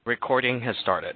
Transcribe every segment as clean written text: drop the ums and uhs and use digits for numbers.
Recording has started.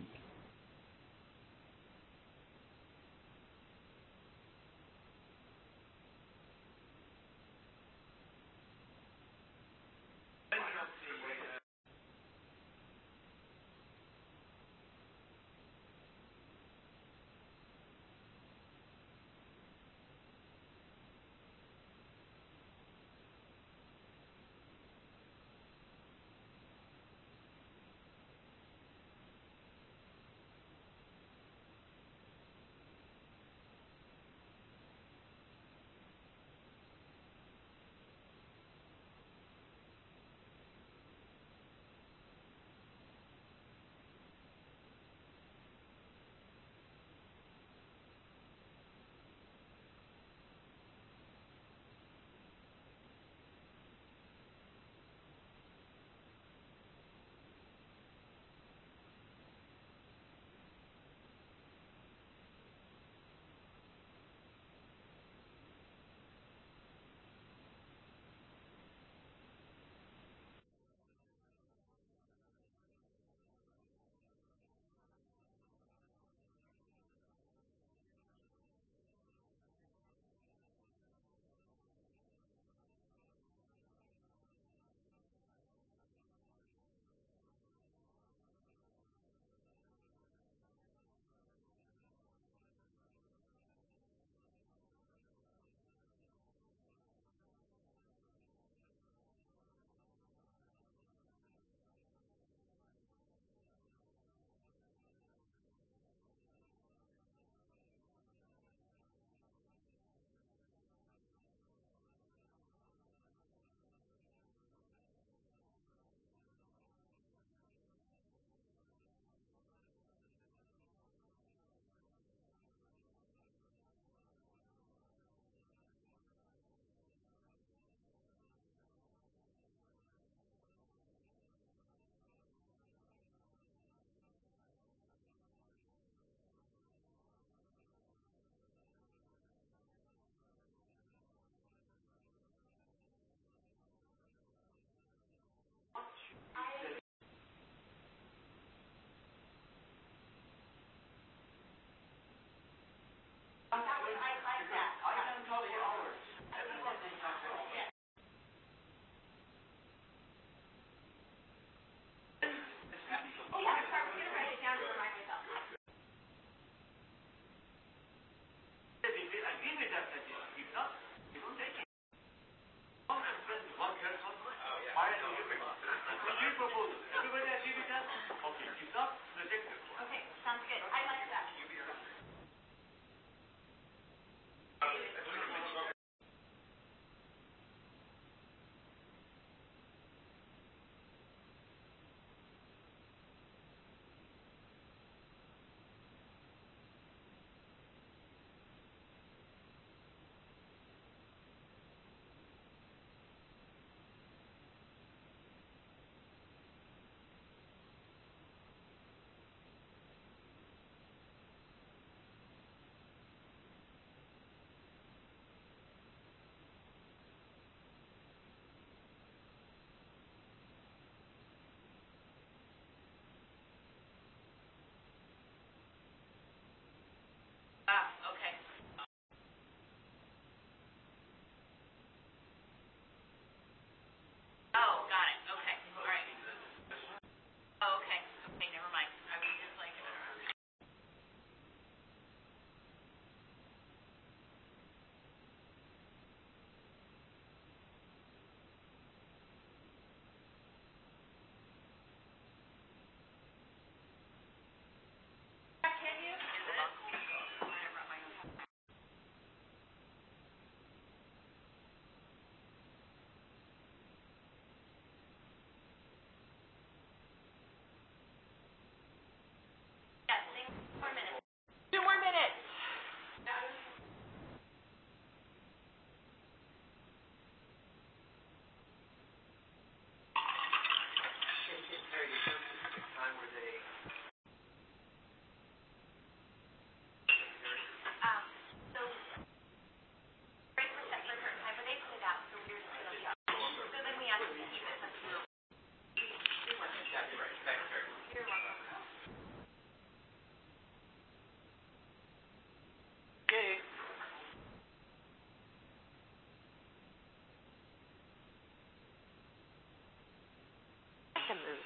to move.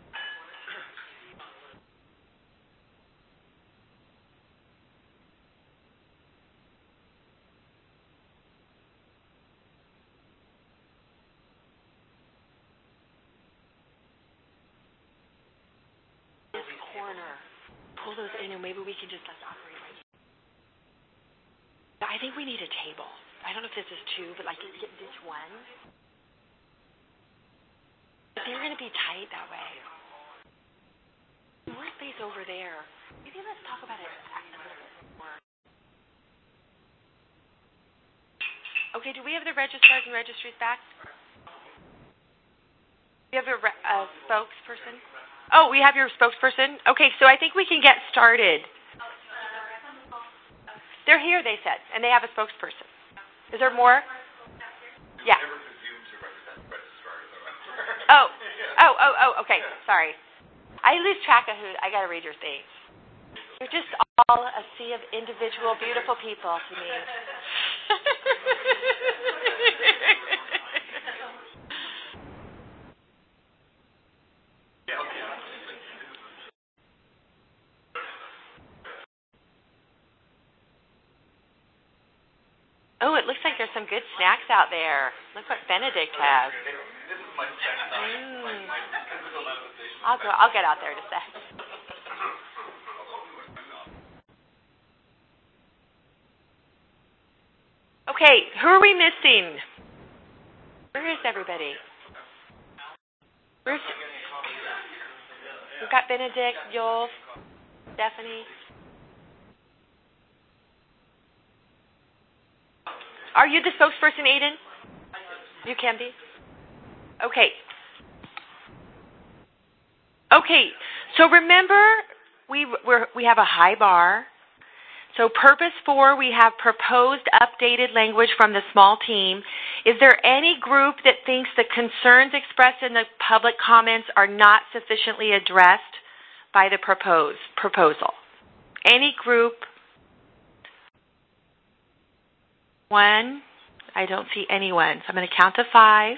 This corner. Pull those in, and maybe we can just operate right here. I think we need a table. I don't know if this is two, but like get this one. But they're going to be tight that way. More space over there. Maybe let's talk about it a little bit more. Okay, do we have the registrars and registries back? Do you have a spokesperson? Oh, we have your spokesperson? Okay, so I think we can get started. They're here, they said, and they have a spokesperson. Is there more? Yeah. Oh, okay, sorry. I lose track of who. I got to read your things. You're just all a sea of individual, beautiful people to me. Oh, it looks like there's some good snacks out there. Look what Benedict has. I'll get out there in a sec. Okay, who are we missing? Where is everybody? We've got Benedict, Joel, Stephanie. Are you the spokesperson, Aiden? You can be. Okay. Okay. So remember, we have a high bar. So purpose 4, we have proposed updated language from the small team. Is there any group that thinks the concerns expressed in the public comments are not sufficiently addressed by the proposal? Any group? 1. I don't see anyone. So I'm going to count to 5.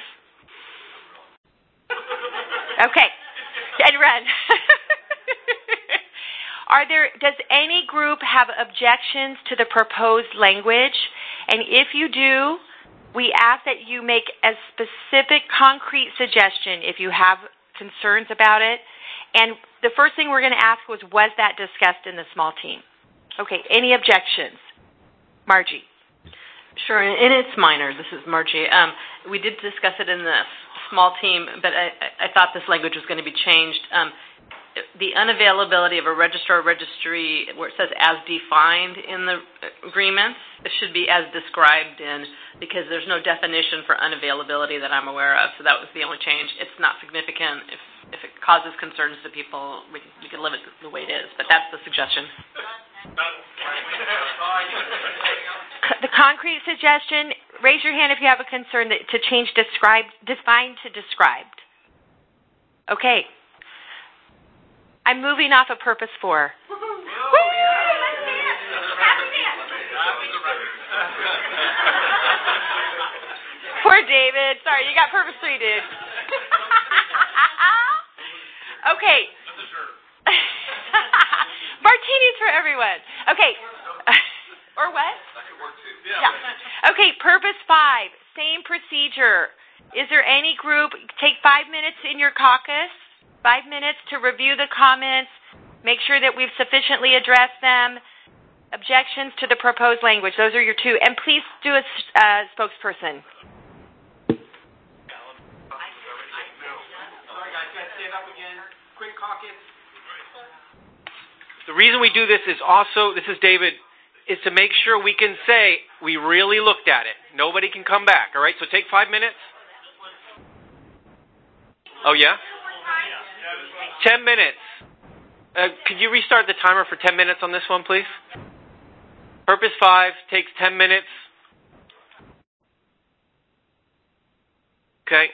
Okay. And run. Does any group have objections to the proposed language? And if you do, we ask that you make a specific, concrete suggestion if you have concerns about it. And the first thing we're going to ask was that discussed in the small team? Okay, any objections? Margie. Sure, and it's minor. This is Margie. We did discuss it in the small team, but I thought this language was going to be changed. The unavailability of a registrar or registry, where it says as defined in the agreements, it should be as described in, because there's no definition for unavailability that I'm aware of, so that was the only change. It's not significant. If it causes concerns to people, we can leave it the way it is, but that's the suggestion. The concrete suggestion, raise your hand if you have a concern to change defined to described. Okay. I'm moving off of purpose 4. Woo! Let's dance! Happy dance! Poor David. Sorry, you got purpose 3, dude. Okay. Martinis for everyone. Okay. Or what? That could work too. Yeah. Okay, purpose 5, same procedure. Is there any group, take 5 minutes in your caucus, 5 minutes to review the comments, make sure that we've sufficiently addressed them. Objections to the proposed language. Those are your 2. And please do a spokesperson. Sorry, guys, stand up again. Quick caucus. The reason we do this is also, this is David, is to make sure we can say we really looked at it. Nobody can come back, all right? So take 5 minutes. Oh, yeah? 10 minutes. Could you restart the timer for 10 minutes on this one, please? Purpose 5 takes 10 minutes. Okay.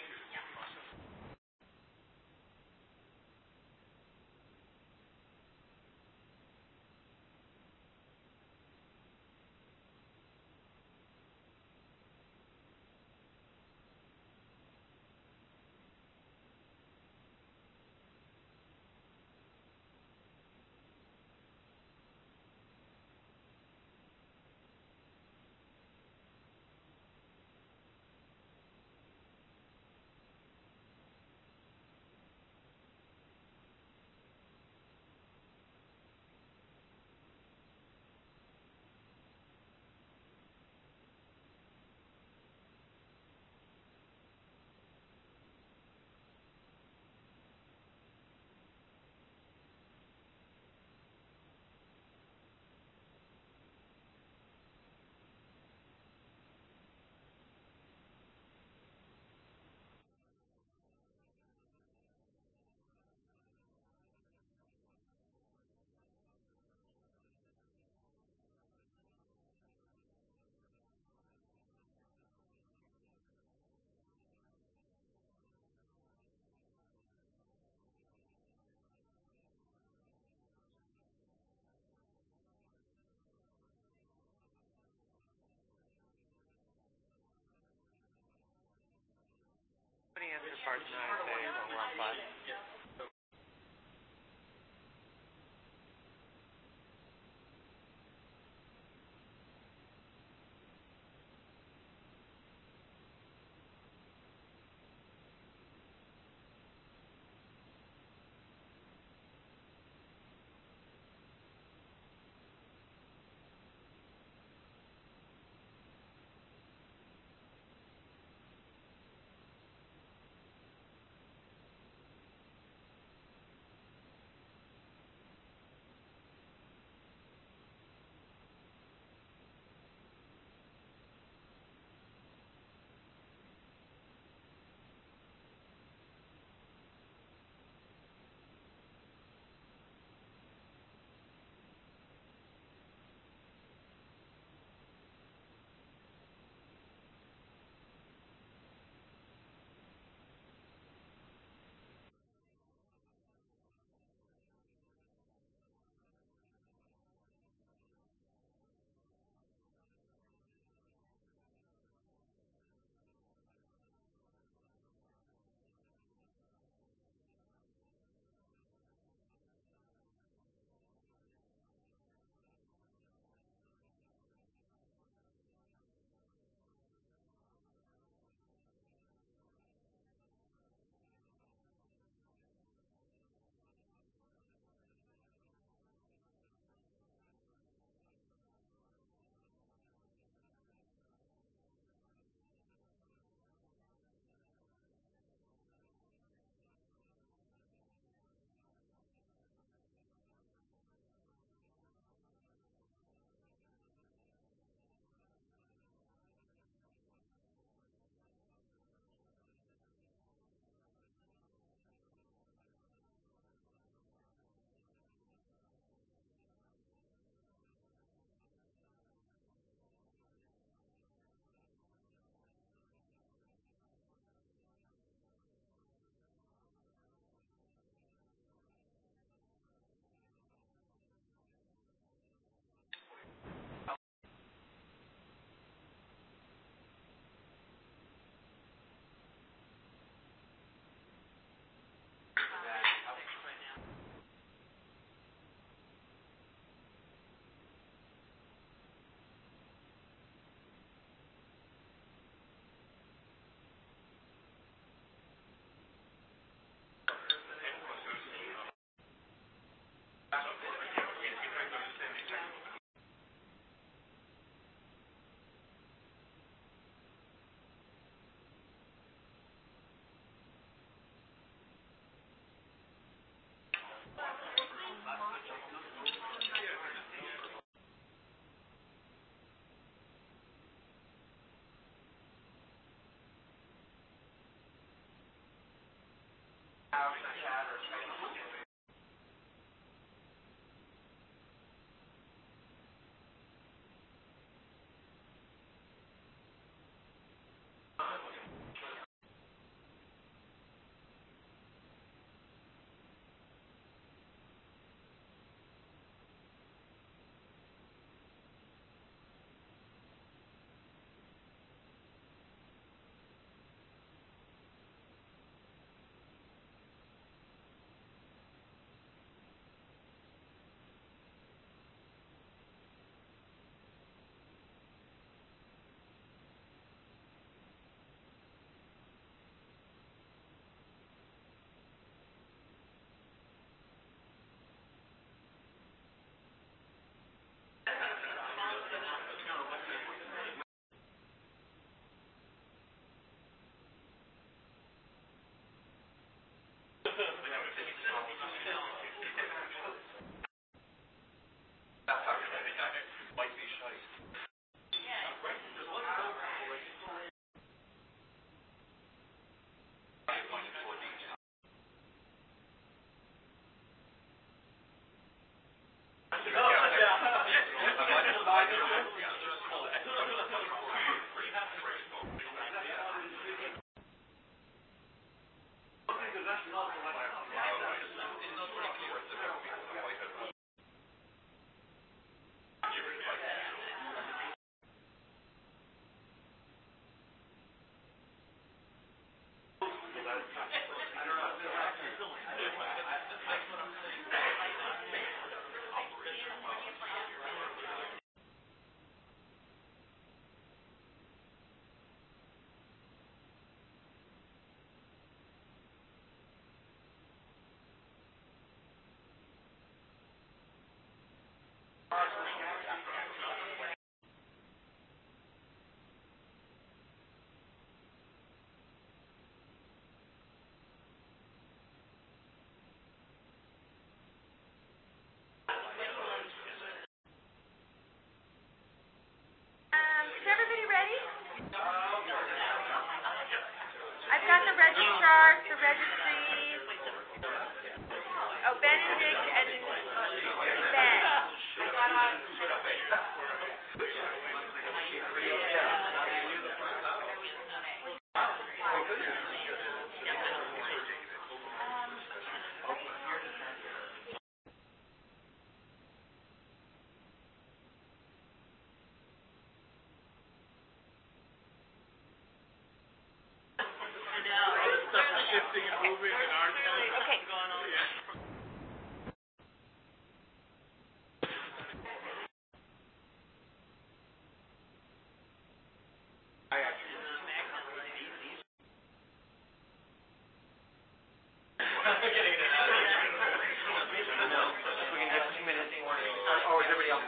Somebody answer part 9 and say we're on 5.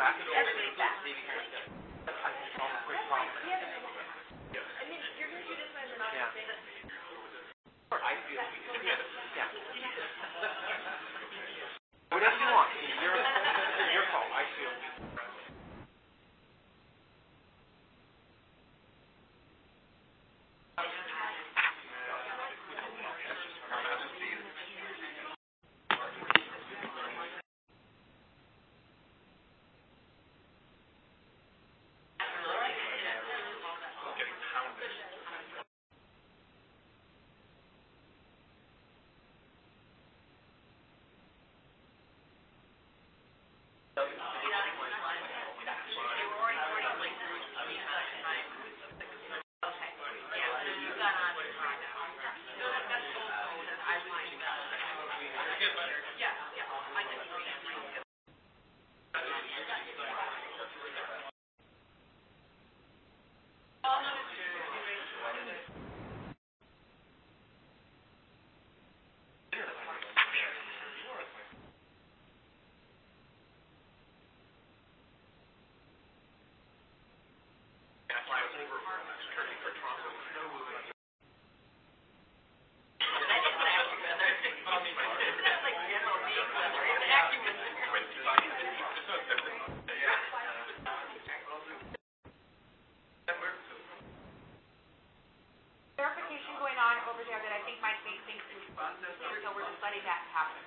Whatever you want. Your call. I feel. Verification going on over there that I think might make things so we're just letting that happen.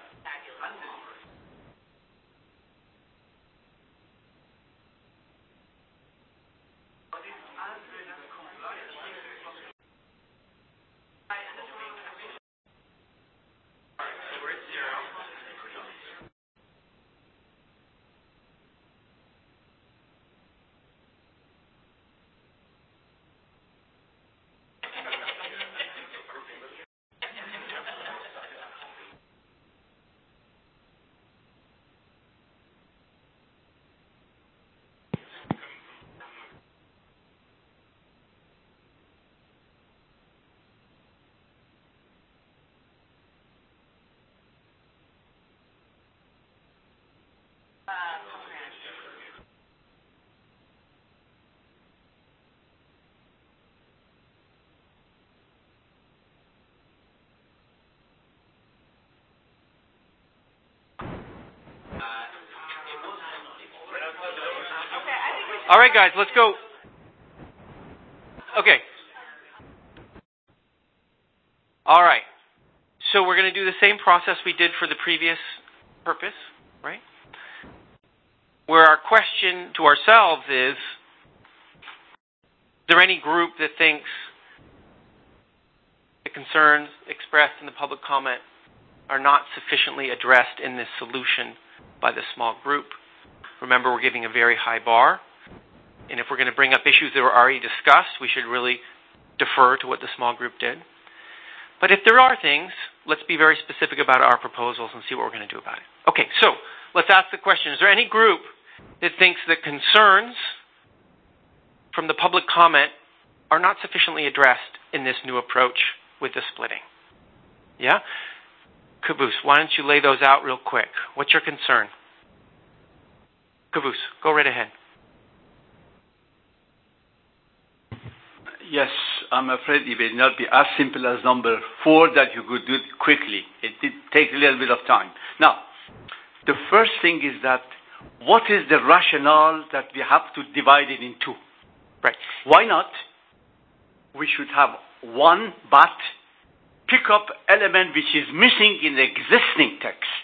All right, guys, let's go. Okay. All right. So we're going to do the same process we did for the previous purpose, right? Where our question to ourselves is there any group that thinks the concerns expressed in the public comment are not sufficiently addressed in this solution by the small group? Remember, we're giving a very high bar. And if we're going to bring up issues that were already discussed, we should really defer to what the small group did. But if there are things, let's be very specific about our proposals and see what we're going to do about it. Okay, so let's ask the question. Is there any group that thinks that concerns from the public comment are not sufficiently addressed in this new approach with the splitting? Yeah? Caboose, why don't you lay those out real quick? What's your concern? Caboose, go right ahead. Yes, I'm afraid it will not be as simple as number 4 that you could do it quickly. It did take a little bit of time. Now, the first thing is that what is the rationale that we have to divide it in two? Right. Why not? We should have one, but pick up element which is missing in the existing text.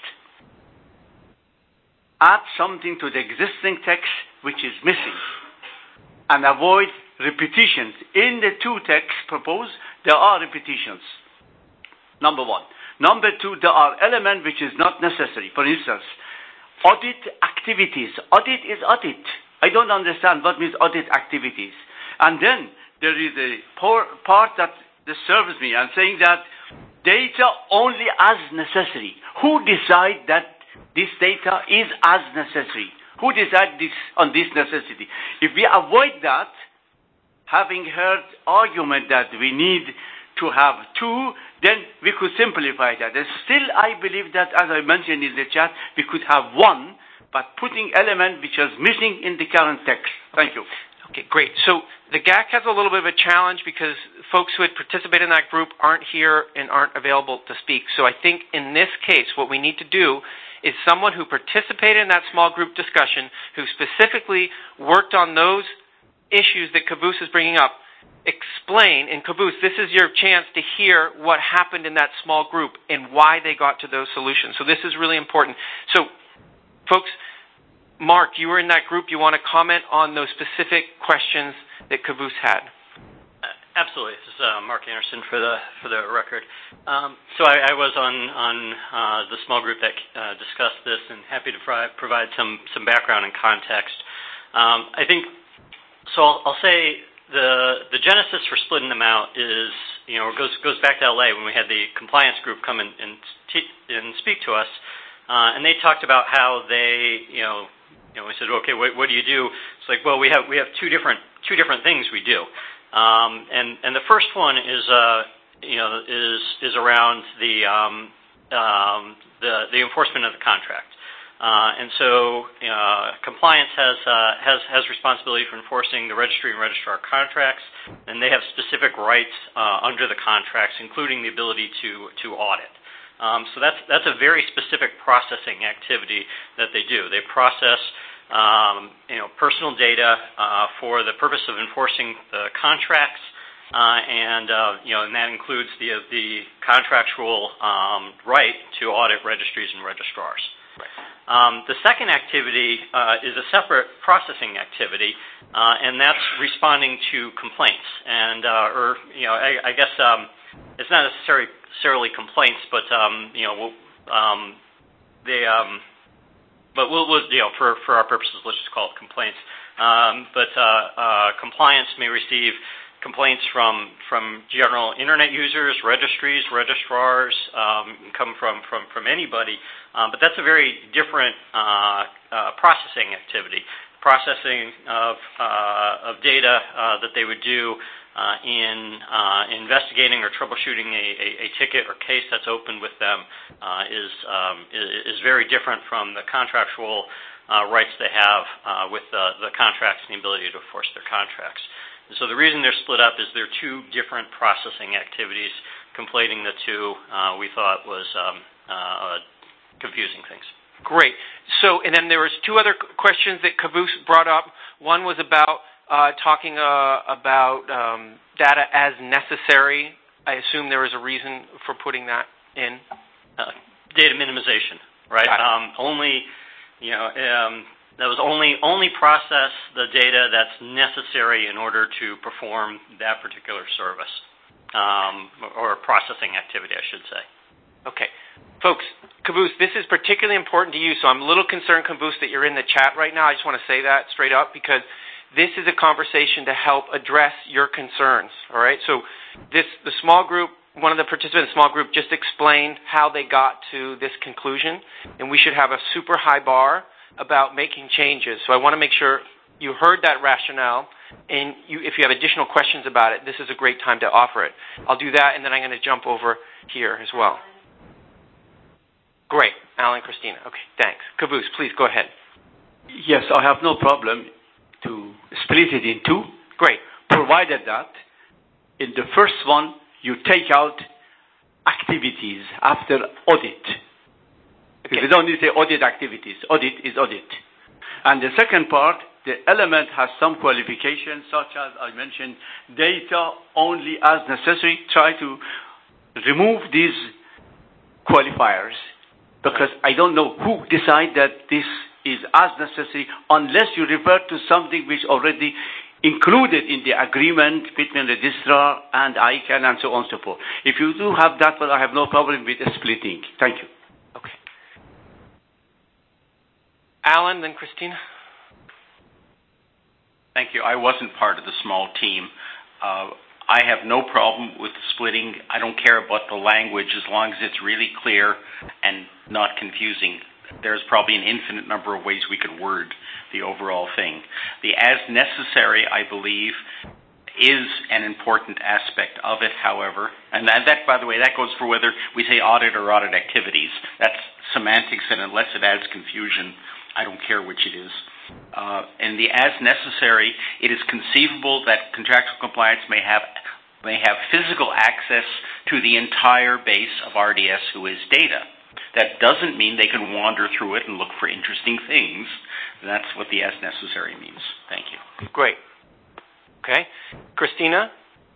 Add something to the existing text which is missing. And avoid repetitions. In the two texts proposed, there are repetitions. Number 1. Number 2, there are elements which is not necessary. For instance, audit activities. Audit is audit. I don't understand what means audit activities. And then there is a part that disturbs me and saying that data only as necessary. Who decide that this data is as necessary? Who decide this on this necessity? If we avoid that, having heard argument that we need to have 2, then we could simplify that. And still, I believe that, as I mentioned in the chat, we could have 1, but putting element which is missing in the current text. Thank you. Okay, great. So the GAC has a little bit of a challenge because folks who had participated in that group aren't here and aren't available to speak. So I think in this case, what we need to do is someone who participated in that small group discussion, who specifically worked on those issues that Caboose is bringing up, explain. And Caboose, this is your chance to hear what happened in that small group and why they got to those solutions. So this is really important. So, folks, Mark, you were in that group. You want to comment on those specific questions that Caboose had? Absolutely. This is Mark Anderson for the record. So I was on the small group that discussed this, and happy to provide some background and context. I think so. I'll say the genesis for splitting them out is goes back to LA when we had the compliance group come and speak to us, and they talked about how they we said, okay, what do you do? It's like, well, we have two different things we do. And the first one is around the enforcement of the contract. And so compliance has responsibility for enforcing the registry and registrar contracts, and they have specific rights under the contracts, including the ability to audit. So that's a very specific processing activity that they do. They process personal data for the purpose of enforcing the contracts, and that includes the contractual right to audit registries and registrars. Right. The second activity is a separate processing activity, and that's responding to complaints. And I guess it's not necessarily complaints, but But we'll for our purposes, let's just call it complaints. But compliance may receive complaints from general internet users, registries, registrars, come from anybody. But that's a very different processing activity. Processing of data that they would do in investigating or troubleshooting a ticket or case that's opened with them is very different from the contractual rights they have with the contracts and the ability to enforce their contracts. And so the reason they're split up is they're two different processing activities. Conflating the two, we thought was confusing things. Great. So, and then there was two other questions that Caboose brought up. One was about talking about data as necessary. I assume there was a reason for putting that in. Data minimization, right? That was only process the data that's necessary in order to perform that particular service, or processing activity, I should say. Okay. Folks, Caboose, this is particularly important to you, so I'm a little concerned, Caboose, that you're in the chat right now. I just want to say that straight up, because this is a conversation to help address your concerns, all right? So the small group, one of the participants in the small group just explained how they got to this conclusion, and we should have a super high bar about making changes. So I want to make sure you heard that rationale, and if you have additional questions about it, this is a great time to offer it. I'll do that, and then I'm going to jump over here as well. Great. Alan, Christina. Okay, thanks. Caboose, please go ahead. Yes, I have no problem to split it in two. Great. Provided that in the first one, you take out activities after audit. Because we don't need to say audit activities. Audit is audit. And the second part, the element has some qualifications, such as I mentioned, data only as necessary. Try to remove these qualifiers, because I don't know who decide that this is as necessary unless you refer to something which already included in the agreement between the registrar and ICANN and so on and so forth. If you do have that, well, I have no problem with splitting. Thank you. Okay. Alan, then Christina. Thank you. I wasn't part of the small team. I have no problem with splitting. I don't care about the language as long as it's really clear and not confusing. There's probably an infinite number of ways we could word the overall thing. The as necessary, I believe, is an important aspect of it, however. And that, by the way, that goes for whether we say audit or audit activities. That's semantics, and unless it adds confusion, I don't care which it is. In the as necessary, it is conceivable that contractual compliance may have physical access to the entire base of RDS who is data. That doesn't mean they can wander through it and look for interesting things. That's what the as necessary means. Thank you. Great. Okay. Christina?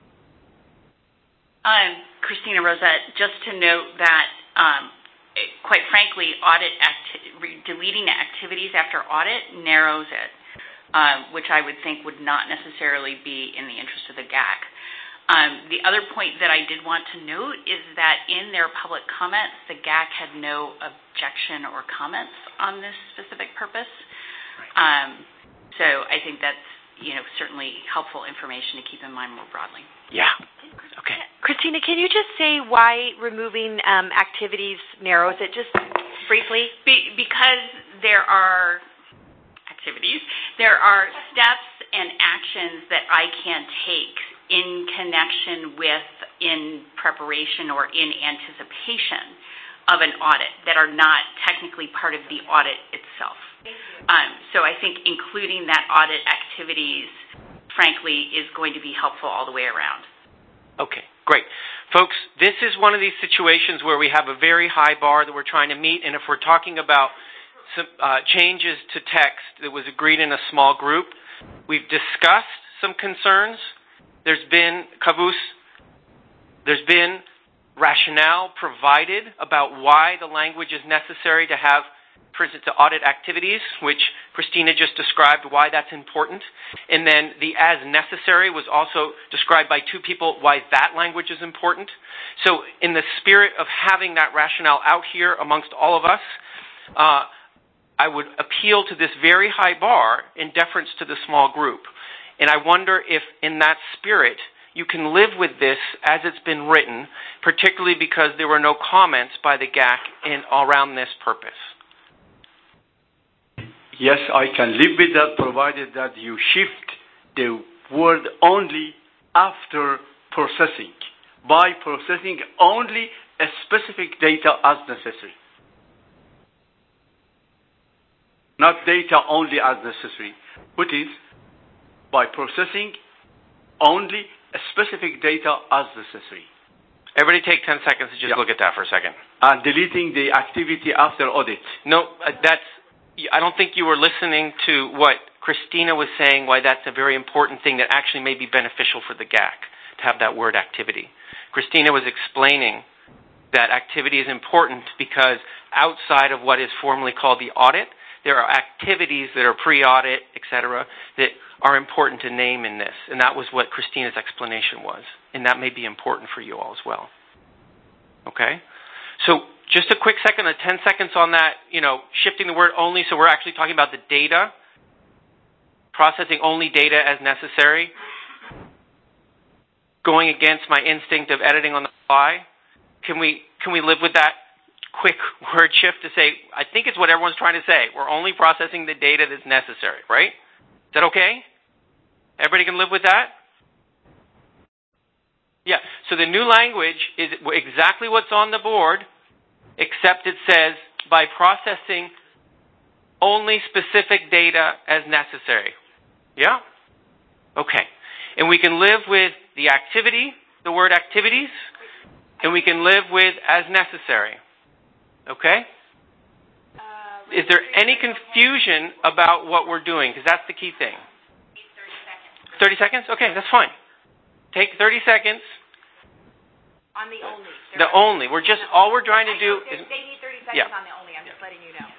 Christina Rosette. Just to note that, quite frankly, deleting activities after audit narrows it, which I would think would not necessarily be in the interest of the GAC. The other point that I did want to note is that in their public comments, the GAC had no objection or comments on this specific purpose. So I think that's certainly helpful information to keep in mind more broadly. Yeah. Okay. Christina, can you just say why removing activities narrows it, just briefly? Because there are activities, there are steps and actions that I can take in connection with, in preparation, or in anticipation of an audit that are not technically part of the audit itself. So I think including that audit activities, frankly, is going to be helpful all the way around. Okay, great. Folks, this is one of these situations where we have a very high bar that we're trying to meet, and if we're talking about some changes to text that was agreed in a small group, we've discussed some concerns. There's been rationale provided about why the language is necessary to have, for instance, to audit activities, which Christina just described why that's important. And then the as necessary was also described by two people why that language is important. So in the spirit of having that rationale out here amongst all of us, I would appeal to this very high bar in deference to the small group. And I wonder if in that spirit you can live with this as it's been written, particularly because there were no comments by the GAC around this purpose. Yes, I can live with that, provided that you shift the word only after processing, by processing only a specific data as necessary. Not data only as necessary. What is? By processing only a specific data as necessary. Everybody take 10 seconds to just look at that for a second. And deleting the activity after audit. No, I don't think you were listening to what Christina was saying, why that's a very important thing that actually may be beneficial for the GAC, to have that word activity. Christina was explaining that activity is important because outside of what is formally called the audit, there are activities that are pre-audit, et cetera, that are important to name in this. And that was what Christina's explanation was. And that may be important for you all as well. Okay? So just a quick second, 10 seconds on that, shifting the word only. So we're actually talking about the data, processing only data as necessary, going against my instinct of editing on the fly. Can we live with that quick word shift to say, I think it's what everyone's trying to say. We're only processing the data that's necessary, right? Is that okay? Everybody can live with that? Yeah, so the new language is exactly what's on the board, except it says, by processing only specific data as necessary. Yeah? Okay. And we can live with the activity, the word activities, and we can live with as necessary. Okay? Is there any confusion about what we're doing? Because that's the key thing. 30 seconds. 30 seconds? Okay, that's fine. Take 30 seconds. On the only. The only. All we're trying to do is... They need 30 seconds on the only. I'm just letting you know.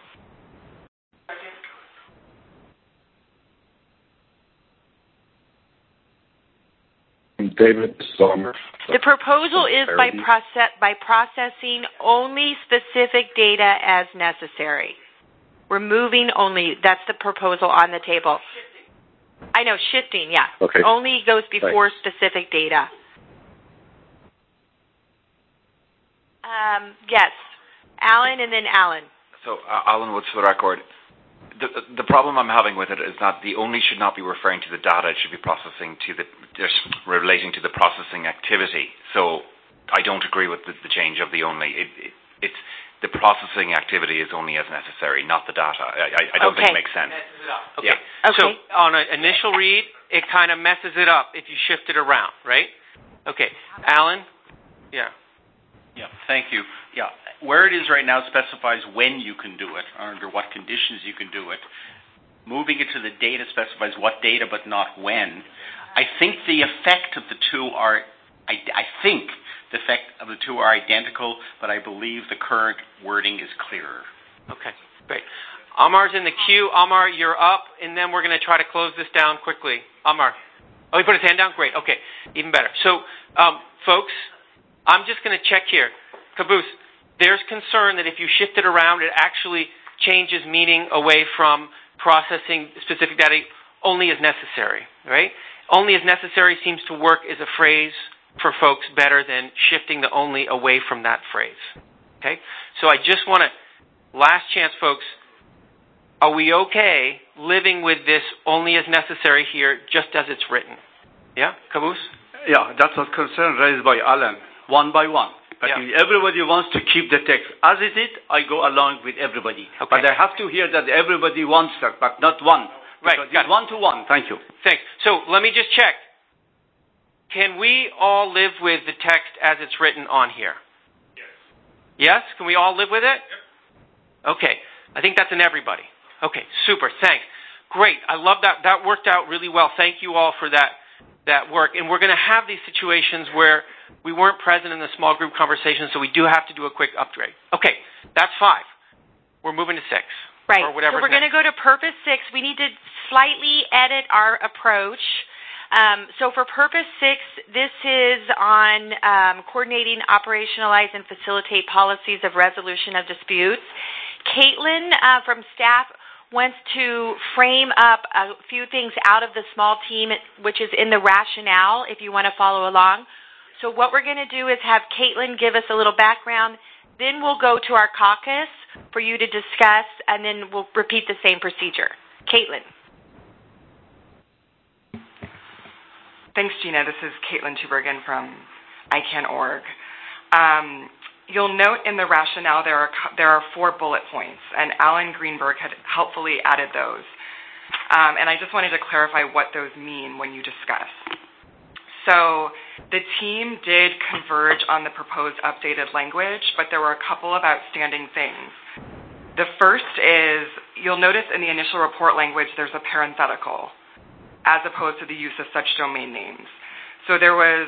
David Sommer. The proposal is by processing only specific data as necessary. Removing only. That's the proposal on the table. I know, shifting, yeah. Okay. Only goes before specific data. Yes. Alan and then Alan. So, Alan Woods for the record. The problem I'm having with it is that the only should not be referring to the data. It should be relating to the processing activity. So I don't agree with the change of the only. the processing activity is only as necessary, not the data. I don't think it makes sense. Okay. Yeah. So on an initial read, it kind of messes it up if you shift it around, right? Okay. Alan? Yeah. Yeah, thank you. Yeah, where it is right now specifies when you can do it, or under what conditions you can do it. Moving it to the data specifies what data but not when. I think the effect of the two are, I think the effect of the two are identical, but I believe the current wording is clearer. Okay, great. Amar's in the queue. Amar, you're up, and then we're going to try to close this down quickly. Amar. Oh, he put his hand down? Great. Okay, even better. So, folks, I'm just going to check here. Caboose, there's concern that if you shift it around, it actually changes meaning away from processing specific data only as necessary, right? Only as necessary seems to work as a phrase for folks better than shifting the only away from that phrase. Okay? So I just want to, last chance, folks, are we okay living with this only as necessary here just as it's written? Yeah? Caboose? Yeah, that was concern raised by Alan, one by one. But if everybody wants to keep the text as it is, I go along with everybody. Okay. But I have to hear that everybody wants that, but not one. Right. It's one-to-one. Thank you. Thanks. So let me just check. Can we all live with the text as it's written on here? Yes? Can we all live with it? Yep. Okay. I think that's an everybody. Okay, super. Thanks. Great. I love that. That worked out really well. Thank you all for that work. And we're going to have these situations where we weren't present in the small group conversation, so we do have to do a quick upgrade. Okay, that's 5. We're moving to 6. Right. Or whatever. So we're going to go to Purpose 6. We need to slightly edit our approach. So for Purpose 6, this is on coordinating, operationalize, and facilitate policies of resolution of disputes. Caitlin from staff wants to frame up a few things out of the small team, which is in the rationale, if you want to follow along. So what we're going to do is have Caitlin give us a little background, then we'll go to our caucus for you to discuss, and then we'll repeat the same procedure. Caitlin. Thanks, Gina. This is Caitlin Tubergen from ICANN.org. You'll note in the rationale there are 4 bullet points, and Alan Greenberg had helpfully added those. And I just wanted to clarify what those mean when you discuss. So the team did converge on the proposed updated language, but there were a couple of outstanding things. The first is, you'll notice in the initial report language there's a parenthetical, as opposed to the use of such domain names. So there was,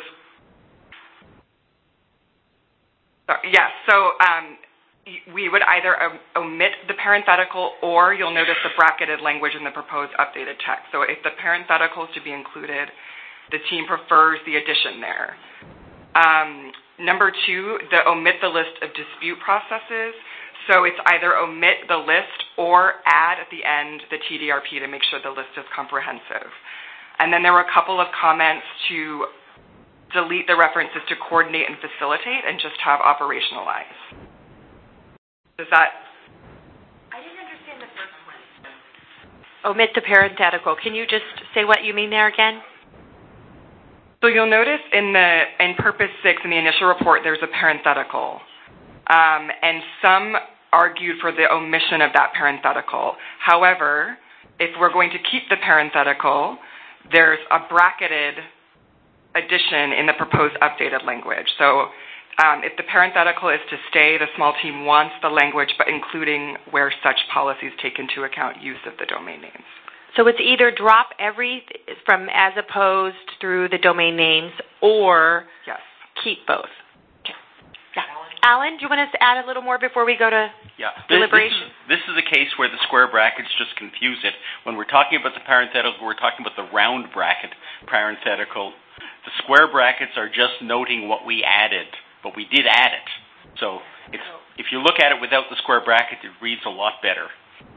we would either omit the parenthetical, or you'll notice the bracketed language in the proposed updated text. So if the parenthetical is to be included, the team prefers the addition there. Number 2, the omit the list of dispute processes. So it's either omit the list or add at the end the TDRP to make sure the list is comprehensive. And then there were a couple of comments to delete the references to coordinate and facilitate and just have operationalize. Does that? I didn't understand the first one. Omit the parenthetical. Can you just say what you mean there again? So you'll notice in Purpose 6 in the initial report there's a parenthetical. And some argued for the omission of that parenthetical. However, if we're going to keep the parenthetical, there's a bracketed addition in the proposed updated language. So if the parenthetical is to stay, the small team wants the language, but including where such policies take into account use of the domain names. So it's either drop every from as opposed through the domain names, or keep both. Okay. Yeah. Alan, do you want us to add a little more before we go to deliberation? This is a case where the square brackets just confuse it. When we're talking about the parenthetical, we're talking about the round bracket parenthetical. The square brackets are just noting what we added, but we did add it. So if you look at it without the square bracket, it reads a lot better.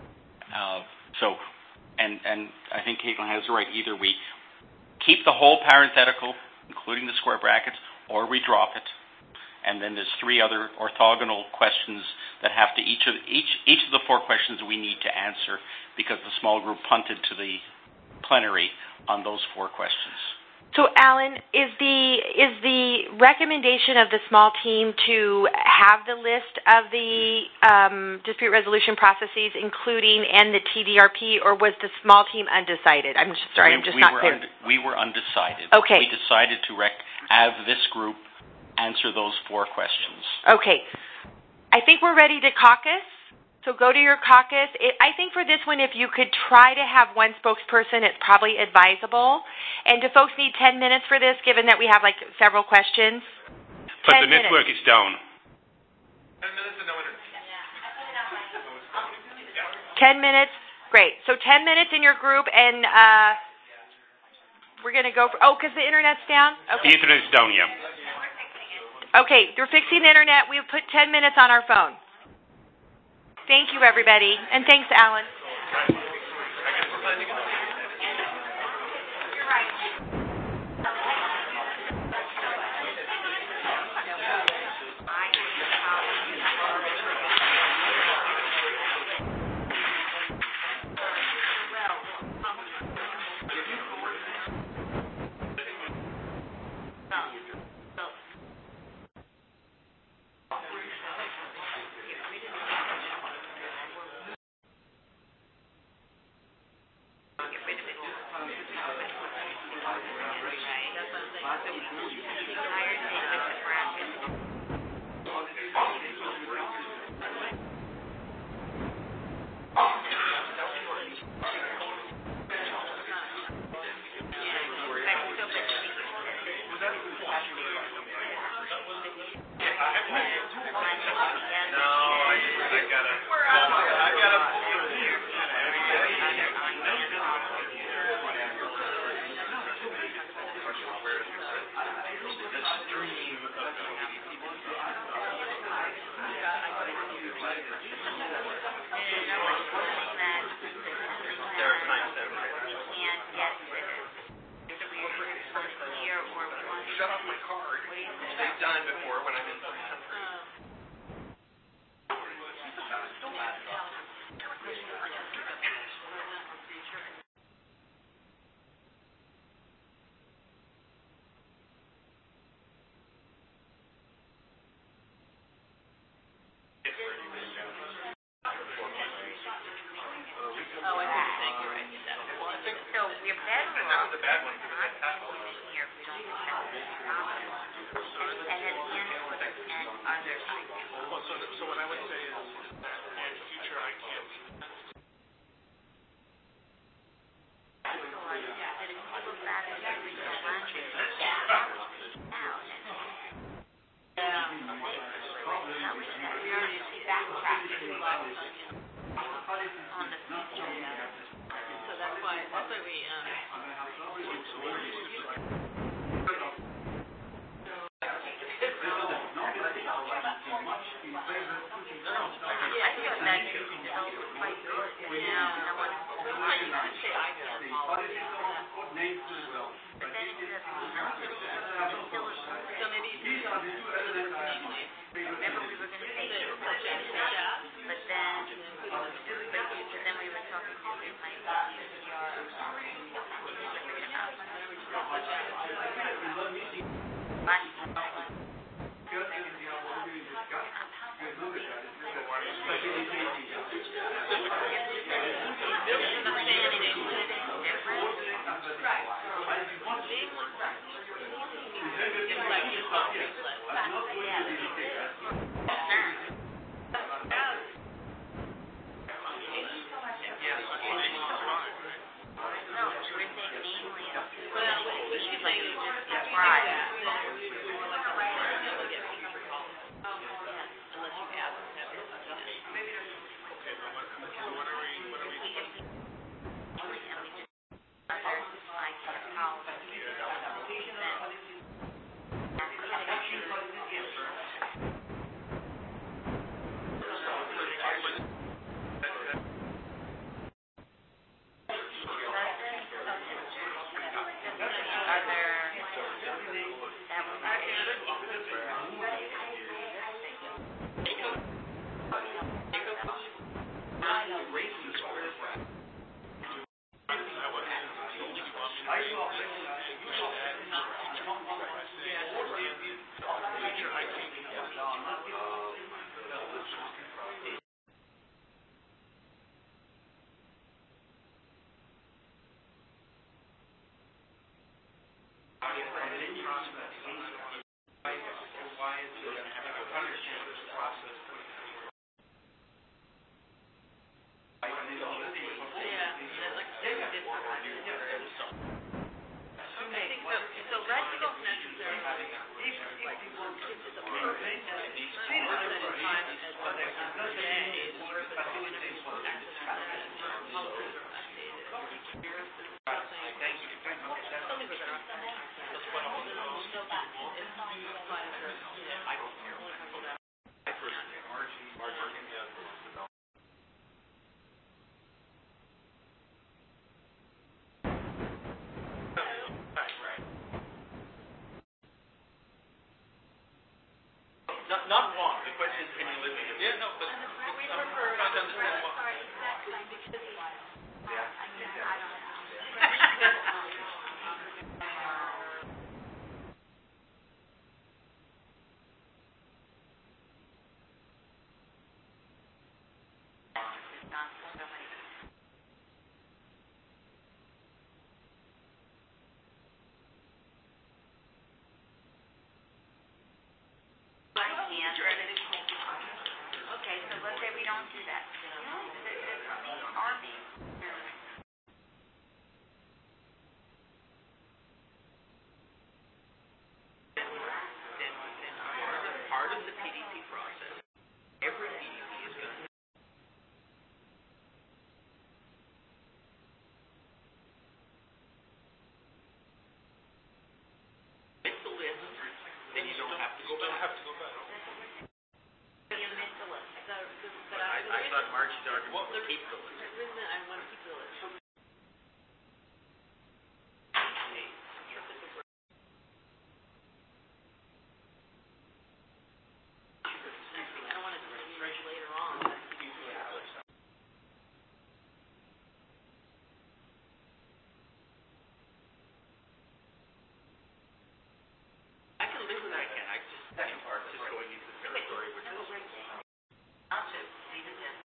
And I think Caitlin has it right. Either we keep the whole parenthetical, including the square brackets, or we drop it. And then there's 3 other orthogonal questions that have to each of the 4 questions we need to answer, because the small group punted to the plenary on those 4 questions. So, Alan, is the recommendation of the small team to have the list of the dispute resolution processes, including and the TDRP, or was the small team undecided? I'm just sorry, I'm just not clear. We were undecided. Okay. We decided to have this group answer those 4 questions. Okay. I think we're ready to caucus. So go to your caucus. I think for this one, if you could try to have one spokesperson, it's probably advisable. And do folks need 10 minutes for this, given that we have like several questions? But the network is down. 10 minutes and no internet. 10 minutes. Great. So 10 minutes in your group, and we're going to go for, because the internet's down? Okay. The internet's down, yeah. Okay, they're fixing the internet. We've put 10 minutes on our phone. Thank you, everybody. And thanks, Alan. You're right. Not one. The question is, can you live with it? Yeah, no, but we prefer to understand what. Sorry, exactly, because okay, so let's say we don't do that. Part of the PDP process, every PDP is going to make the list, then you don't have to go back. I thought Margie's argument was keep the list. The reason I want to keep the list. I don't want to change later on. I can live with that. I just second part just going into the territory which is not to leave it in.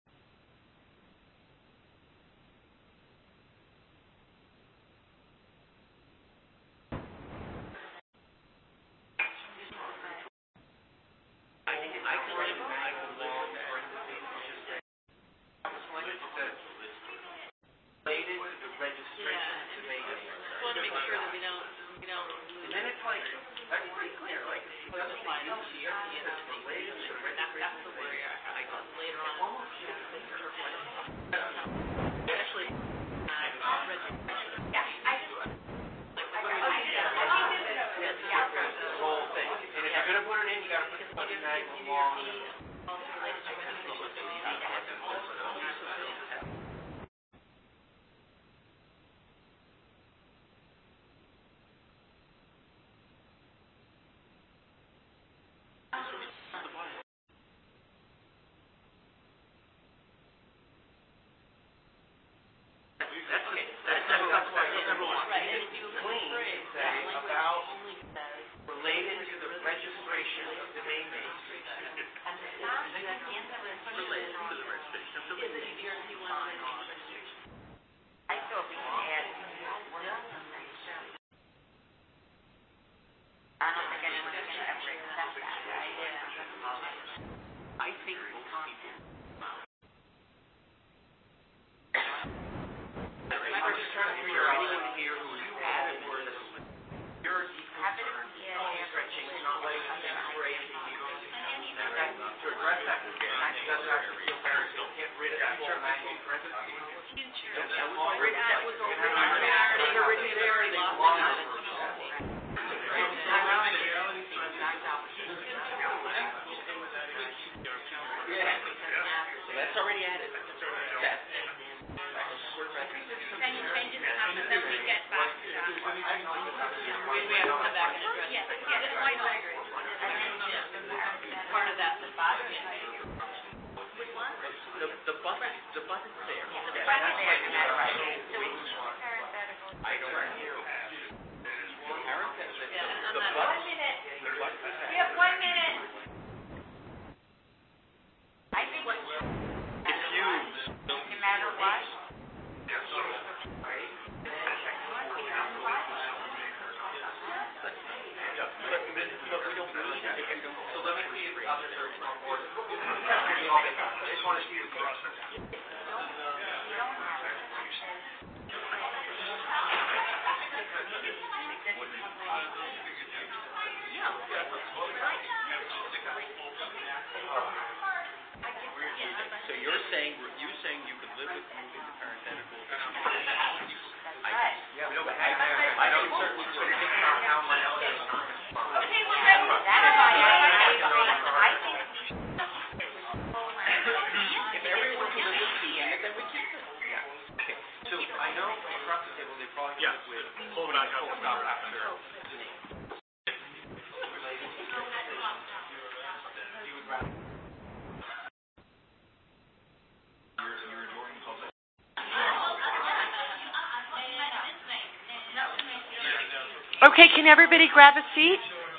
Okay, can everybody grab a seat?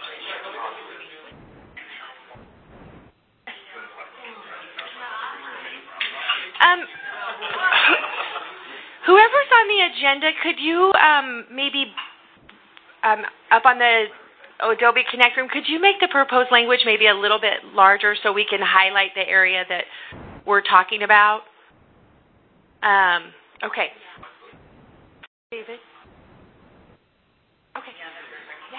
Whoever's on the agenda, could you maybe up on the Adobe Connect room, could you make the proposed language maybe a little bit larger so we can highlight the area that we're talking about? Okay. David? Okay. Yeah.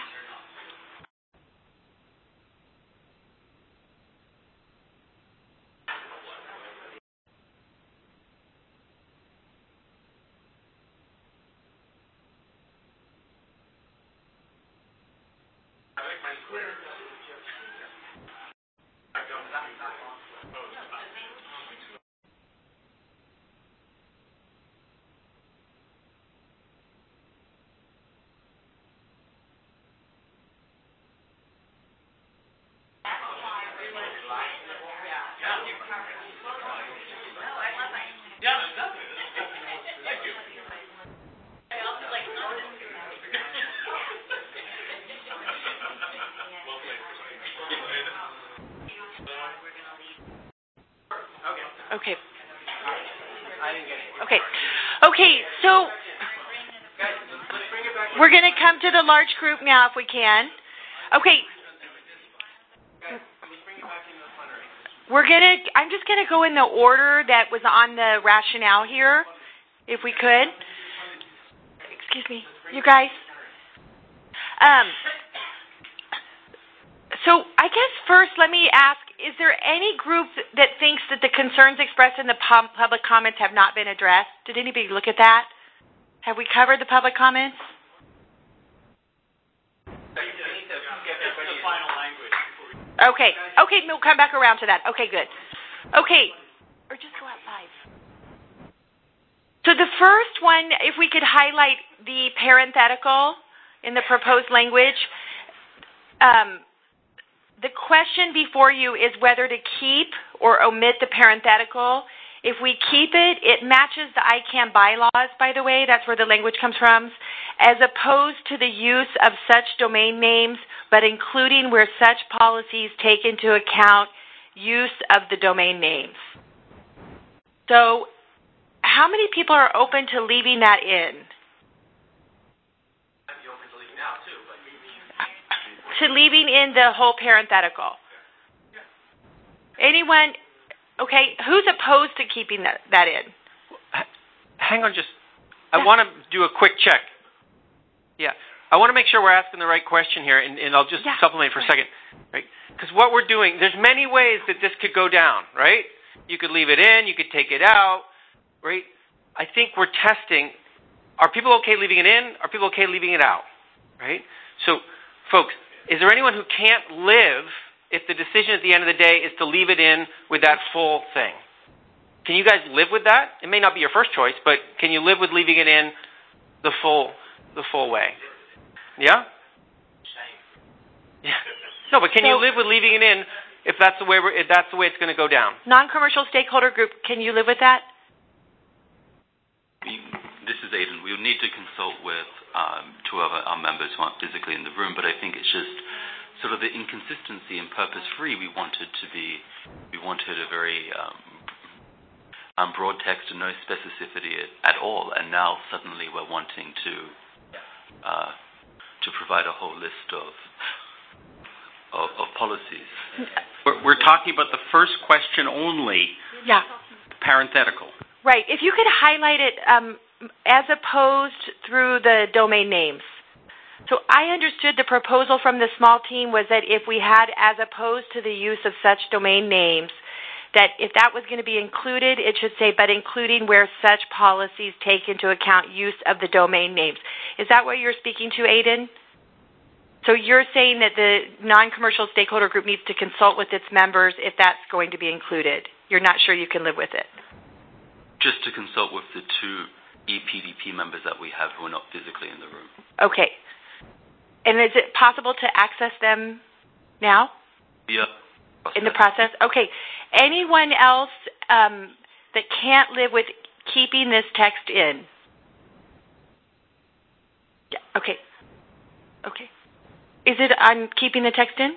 Okay. Okay. Okay, so we're going to come to the large group now if we can. Okay. I'm just going to go in the order that was on the rationale here, if we could. Excuse me, you guys. So I guess first let me ask, is there any group that thinks that the concerns expressed in the public comments have not been addressed? Did anybody look at that? Have we covered the public comments? Okay. Okay, we'll come back around to that. Okay, good. Okay. Or just go outside. So the first one, if we could highlight the parenthetical in the proposed language. The question before you is whether to keep or omit the parenthetical. If we keep it, it matches the ICANN bylaws, by the way. That's where the language comes from. As opposed to the use of such domain names, but including where such policies take into account use of the domain names. So how many people are open to leaving that in? To leaving in the whole parenthetical. Anyone? Okay, who's opposed to keeping that in? Hang on I want to do a quick check. Yeah. I want to make sure we're asking the right question here, and I'll just supplement for a second. Right? Because what we're doing, there's many ways that this could go down, right? You could leave it in, you could take it out, right? I think we're testing, are people okay leaving it in? Are people okay leaving it out? Right? So, folks, is there anyone who can't live if the decision at the end of the day is to leave it in with that full thing? Can you guys live with that? It may not be your first choice, but can you live with leaving it in the full way? Yeah? Yeah. No, but can you live with leaving it in if that's the way it's going to go down? Non-commercial stakeholder group, can you live with that? This is Aidan. We'll need to consult with two of our members who aren't physically in the room, but I think it's just sort of the inconsistency in purpose-free. We wanted a very broad text and no specificity at all, and now suddenly we're wanting to provide a whole list of policies. We're talking about the first question only. Yeah. Parenthetical. Right. If you could highlight it as opposed through the domain names. So I understood the proposal from the small team was that if we had as opposed to the use of such domain names, that if that was going to be included, it should say, but including where such policies take into account use of the domain names. Is that what you're speaking to, Aidan? So you're saying that the non-commercial stakeholder group needs to consult with its members if that's going to be included. You're not sure you can live with it? Just to consult with the two EPDP members that we have who are not physically in the room. Okay. And is it possible to access them now? Yeah. In the process? Okay. Anyone else that can't live with keeping this text in? Yeah. Okay. Okay. Is it on keeping the text in?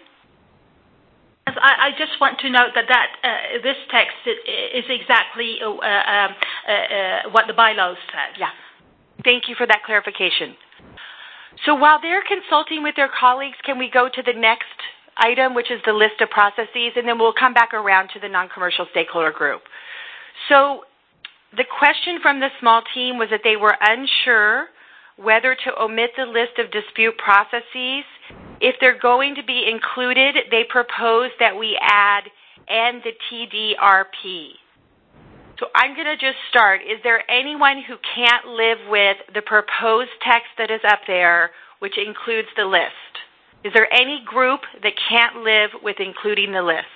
I just want to note that this text is exactly what the bylaws said. Yeah. Thank you for that clarification. So while they're consulting with their colleagues, can we go to the next item, which is the list of processes, and then we'll come back around to the non-commercial stakeholder group. So the question from the small team was that they were unsure whether to omit the list of dispute processes. If they're going to be included, they propose that we add and the TDRP. So I'm going to just start. Is there anyone who can't live with the proposed text that is up there, which includes the list? Is there any group that can't live with including the list?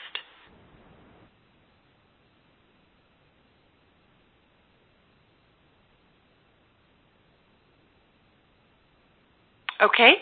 Okay.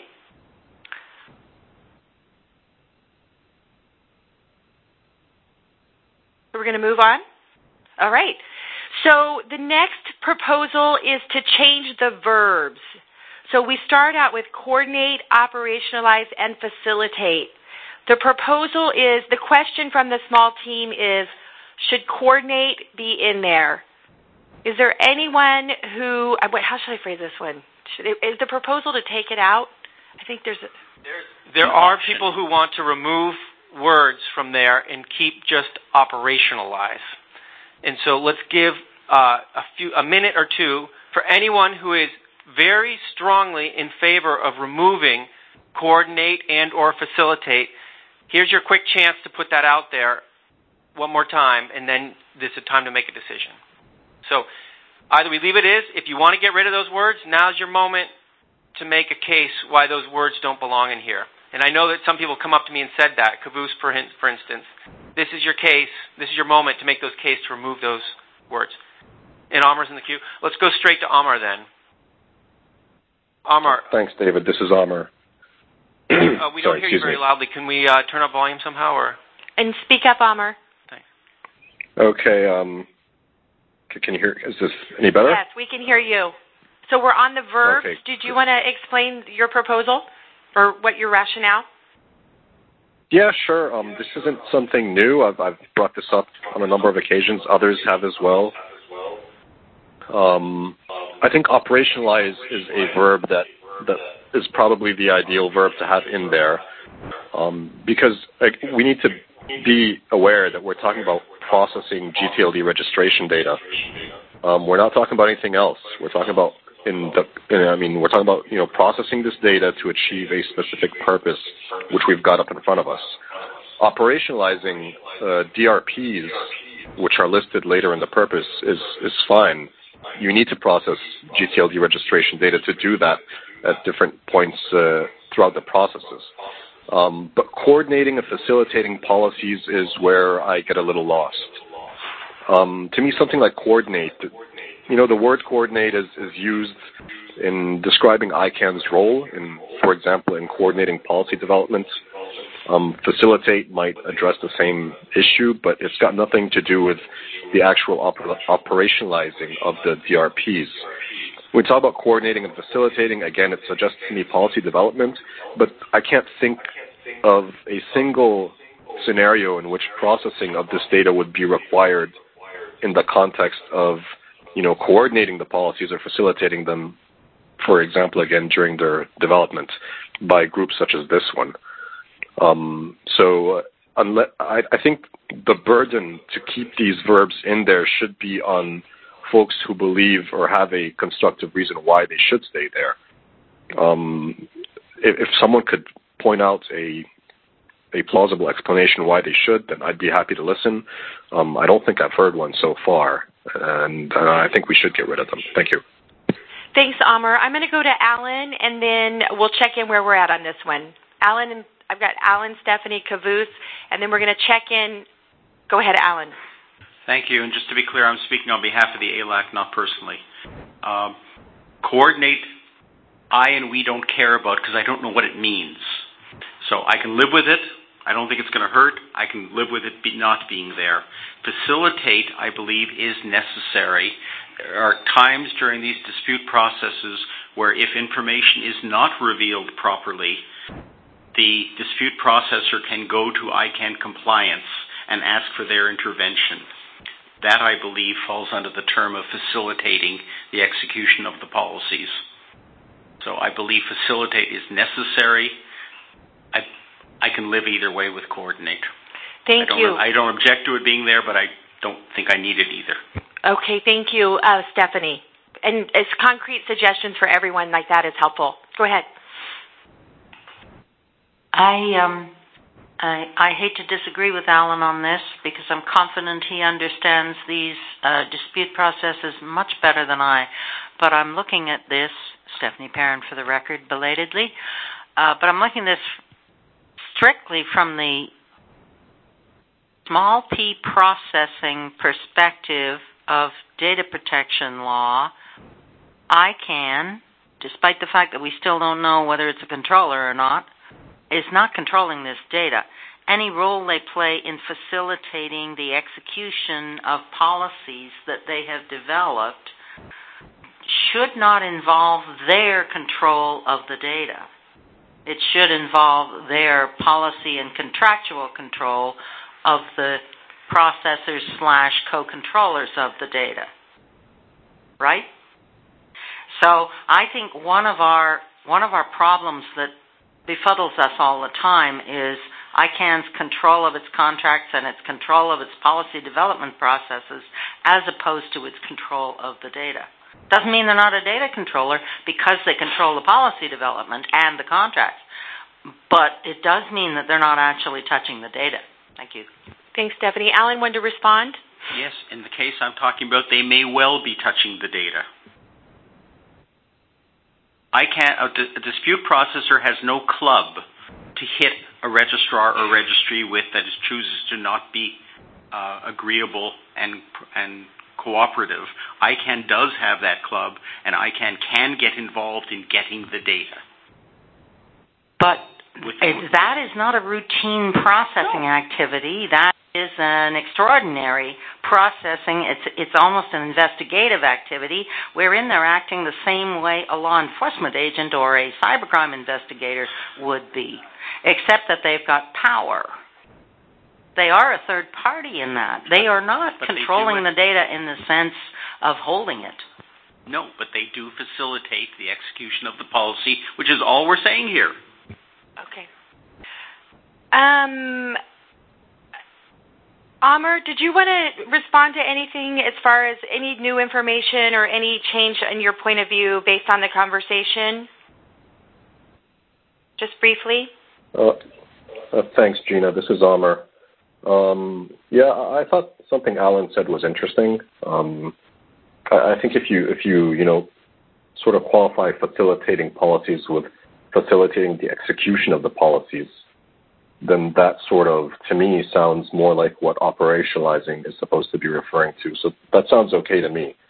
So we're going to move on? All right. So the next proposal is to change the verbs. So we start out with coordinate, operationalize, and facilitate. The proposal is, the question from the small team is, should coordinate be in there? Is there anyone who, how should I phrase this one? Is the proposal to take it out? I think there are people who want to remove words from there and keep just operationalize. And so let's give a minute or two for anyone who is very strongly in favor of removing coordinate and or facilitate. Here's your quick chance to put that out there one more time, and then this is time to make a decision. So either we leave it as, if you want to get rid of those words, now's your moment to make a case why those words don't belong in here. And I know that some people come up to me and said that, Caboose, for instance. This is your case, this is your moment to make those case to remove those words. And Amar's in the queue. Let's go straight to Amar then. Amar. Thanks, David. This is Amar. We don't hear you very loudly. Can we turn up volume somehow? And speak up, Amar. Thanks. Okay. Can you hear? Is this any better? Yes, we can hear you. So we're on the verbs. Okay. Did you want to explain your proposal or what your rationale? Yeah, sure. This isn't something new. I've brought this up on a number of occasions. Others have as well. I think operationalize is a verb that is probably the ideal verb to have in there, because we need to be aware that we're talking about processing GTLD registration data. We're not talking about anything else. We're talking about processing this data to achieve a specific purpose, which we've got up in front of us. Operationalizing DRPs, which are listed later in the purpose, is fine. You need to process GTLD registration data to do that at different points throughout the processes. But coordinating and facilitating policies is where I get a little lost. To me, something like coordinate, the word coordinate is used in describing ICANN's role, for example, in coordinating policy development. Facilitate might address the same issue, but it's got nothing to do with the actual operationalizing of the DRPs. When we talk about coordinating and facilitating, again, it suggests to me policy development, but I can't think of a single scenario in which processing of this data would be required in the context of, coordinating the policies or facilitating them, for example, again, during their development by groups such as this one. I think the burden to keep these verbs in there should be on folks who believe or have a constructive reason why they should stay there. If someone could point out a plausible explanation why they should, then I'd be happy to listen. I don't think I've heard one so far, and I think we should get rid of them. Thank you. Thanks, Amar. I'm going to go to Alan, and then we'll check in where we're at on this one. Alan, I've got Alan, Stephanie, Caboose, and then we're going to check in. Go ahead, Alan. Thank you. And just to be clear, I'm speaking on behalf of the ALAC, not personally. Coordinate, I and we don't care about because I don't know what it means. So I can live with it. I don't think it's going to hurt. I can live with it not being there. Facilitate, I believe, is necessary. There are times during these dispute processes where if information is not revealed properly, the dispute processor can go to ICANN compliance and ask for their intervention. That, I believe, falls under the term of facilitating the execution of the policies. So I believe facilitate is necessary. I can live either way with coordinate. Thank you. I don't object to it being there, but I don't think I need it either. Okay, thank you, Stephanie. And as concrete suggestions for everyone like that is helpful. Go ahead. I hate to disagree with Alan on this because I'm confident he understands these dispute processes much better than I. But I'm looking at this, Stephanie Perrin for the record, belatedly, but I'm looking at this strictly from the small p processing perspective of data protection law. ICANN, despite the fact that we still don't know whether it's a controller or not, is not controlling this data. Any role they play in facilitating the execution of policies that they have developed should not involve their control of the data. It should involve their policy and contractual control of the processors / co-controllers of the data. Right? So I think one of our problems that befuddles us all the time is ICANN's control of its contracts and its control of its policy development processes as opposed to its control of the data. Doesn't mean they're not a data controller because they control the policy development and the contracts, but it does mean that they're not actually touching the data. Thank you. Thanks, Stephanie. Alan, wanted to respond? Yes, in the case I'm talking about, they may well be touching the data. A dispute processor has no club to hit a registrar or registry with that chooses to not be agreeable and cooperative. ICANN does have that club, and ICANN can get involved in getting the data. But that is not a routine processing activity. That is an extraordinary processing. It's almost an investigative activity wherein they're acting the same way a law enforcement agent or a cybercrime investigator would be, except that they've got power. They are a third party in that. They are not controlling the data in the sense of holding it. No, but they do facilitate the execution of the policy, which is all we're saying here. Okay. Amr, did you want to respond to anything as far as any new information or any change in your point of view based on the conversation? Just briefly. Thanks, Gina. This is Amr. I thought something Alan said was interesting. I think if you sort of qualify facilitating policies with facilitating the execution of the policies, then that sort of, to me, sounds more like what operationalizing is supposed to be referring to. So that sounds okay to me.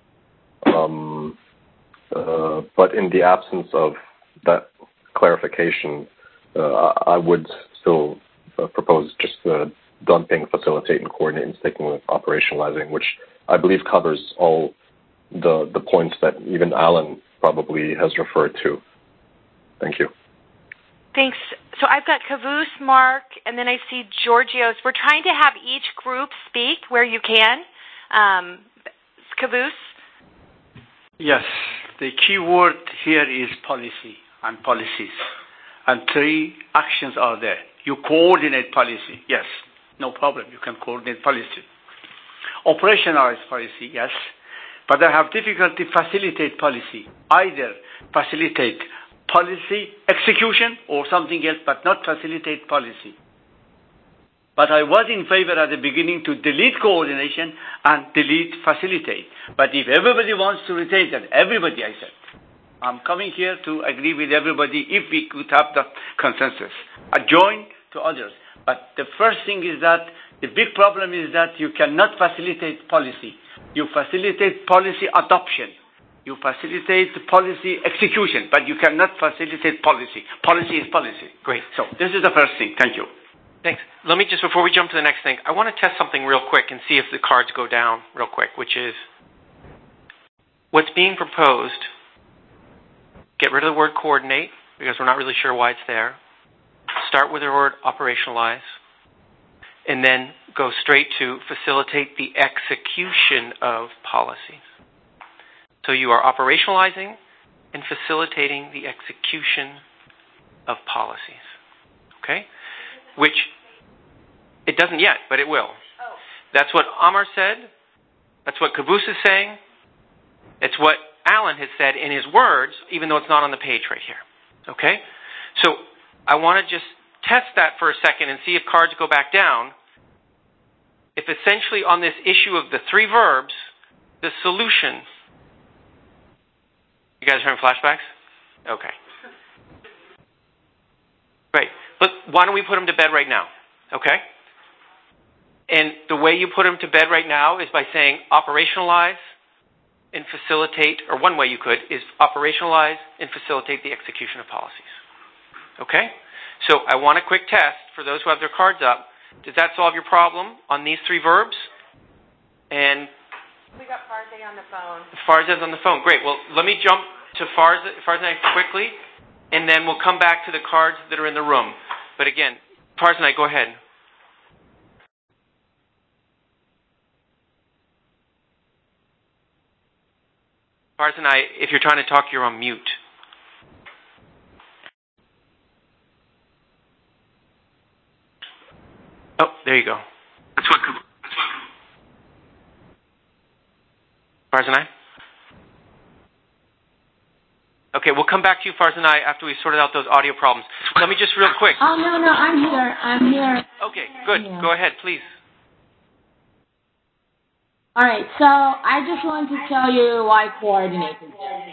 But in the absence of that clarification, I would still propose just dumping facilitate and coordinate and sticking with operationalizing, which I believe covers all the points that even Alan probably has referred to. Thank you. Thanks. So I've got Caboose, Mark, and then I see Georgios. We're trying to have each group speak where you can. Caboose? Yes. The key word here is policy and policies. And 3 actions are there. You coordinate policy. Yes. No problem. You can coordinate policy. Operationalize policy. Yes. But I have difficulty facilitate policy. Either facilitate policy execution or something else, but not facilitate policy. But I was in favor at the beginning to delete coordination and delete facilitate. But if everybody wants to retain that, everybody, I said, I'm coming here to agree with everybody if we could have the consensus. I join to others. But the first thing is that the big problem is that you cannot facilitate policy. You facilitate policy adoption. You facilitate policy execution, but you cannot facilitate policy. Policy is policy. Great. So this is the first thing. Thank you. Thanks. Let me just, before we jump to the next thing, I want to test something real quick and see if the cards go down real quick, which is what's being proposed get rid of the word coordinate, because we're not really sure why it's there. Start with the word operationalize, and then go straight to facilitate the execution of policies. So you are operationalizing and facilitating the execution of policies. Okay? Which, it doesn't yet, but it will. That's what Amar said. That's what Caboose is saying. It's what Alan has said in his words, even though it's not on the page right here. Okay? So I want to just test that for a second and see if cards go back down. If essentially on this issue of the three verbs, the solution... You guys having flashbacks? Okay. Great. But why don't we put them to bed right now? Okay? And the way you put them to bed right now is by saying operationalize and facilitate, or one way you could, is operationalize and facilitate the execution of policies. Okay? So I want a quick test for those who have their cards up. Does that solve your problem on these three verbs? And we got Farzeh on the phone. Farzeh's on the phone. Great. Well, let me jump to Farzeh quickly, and then we'll come back to the cards that are in the room. But again, Farzeh, go ahead. Farzeh, if you're trying to talk, you're on mute. Oh, there you go. Farzeh? Okay, we'll come back to you, Farzeh, after we've sorted out those audio problems. Let me just real quick. Oh, no, I'm here. Okay, good. Go ahead, please. All right, so I just want to tell you why coordinate is there.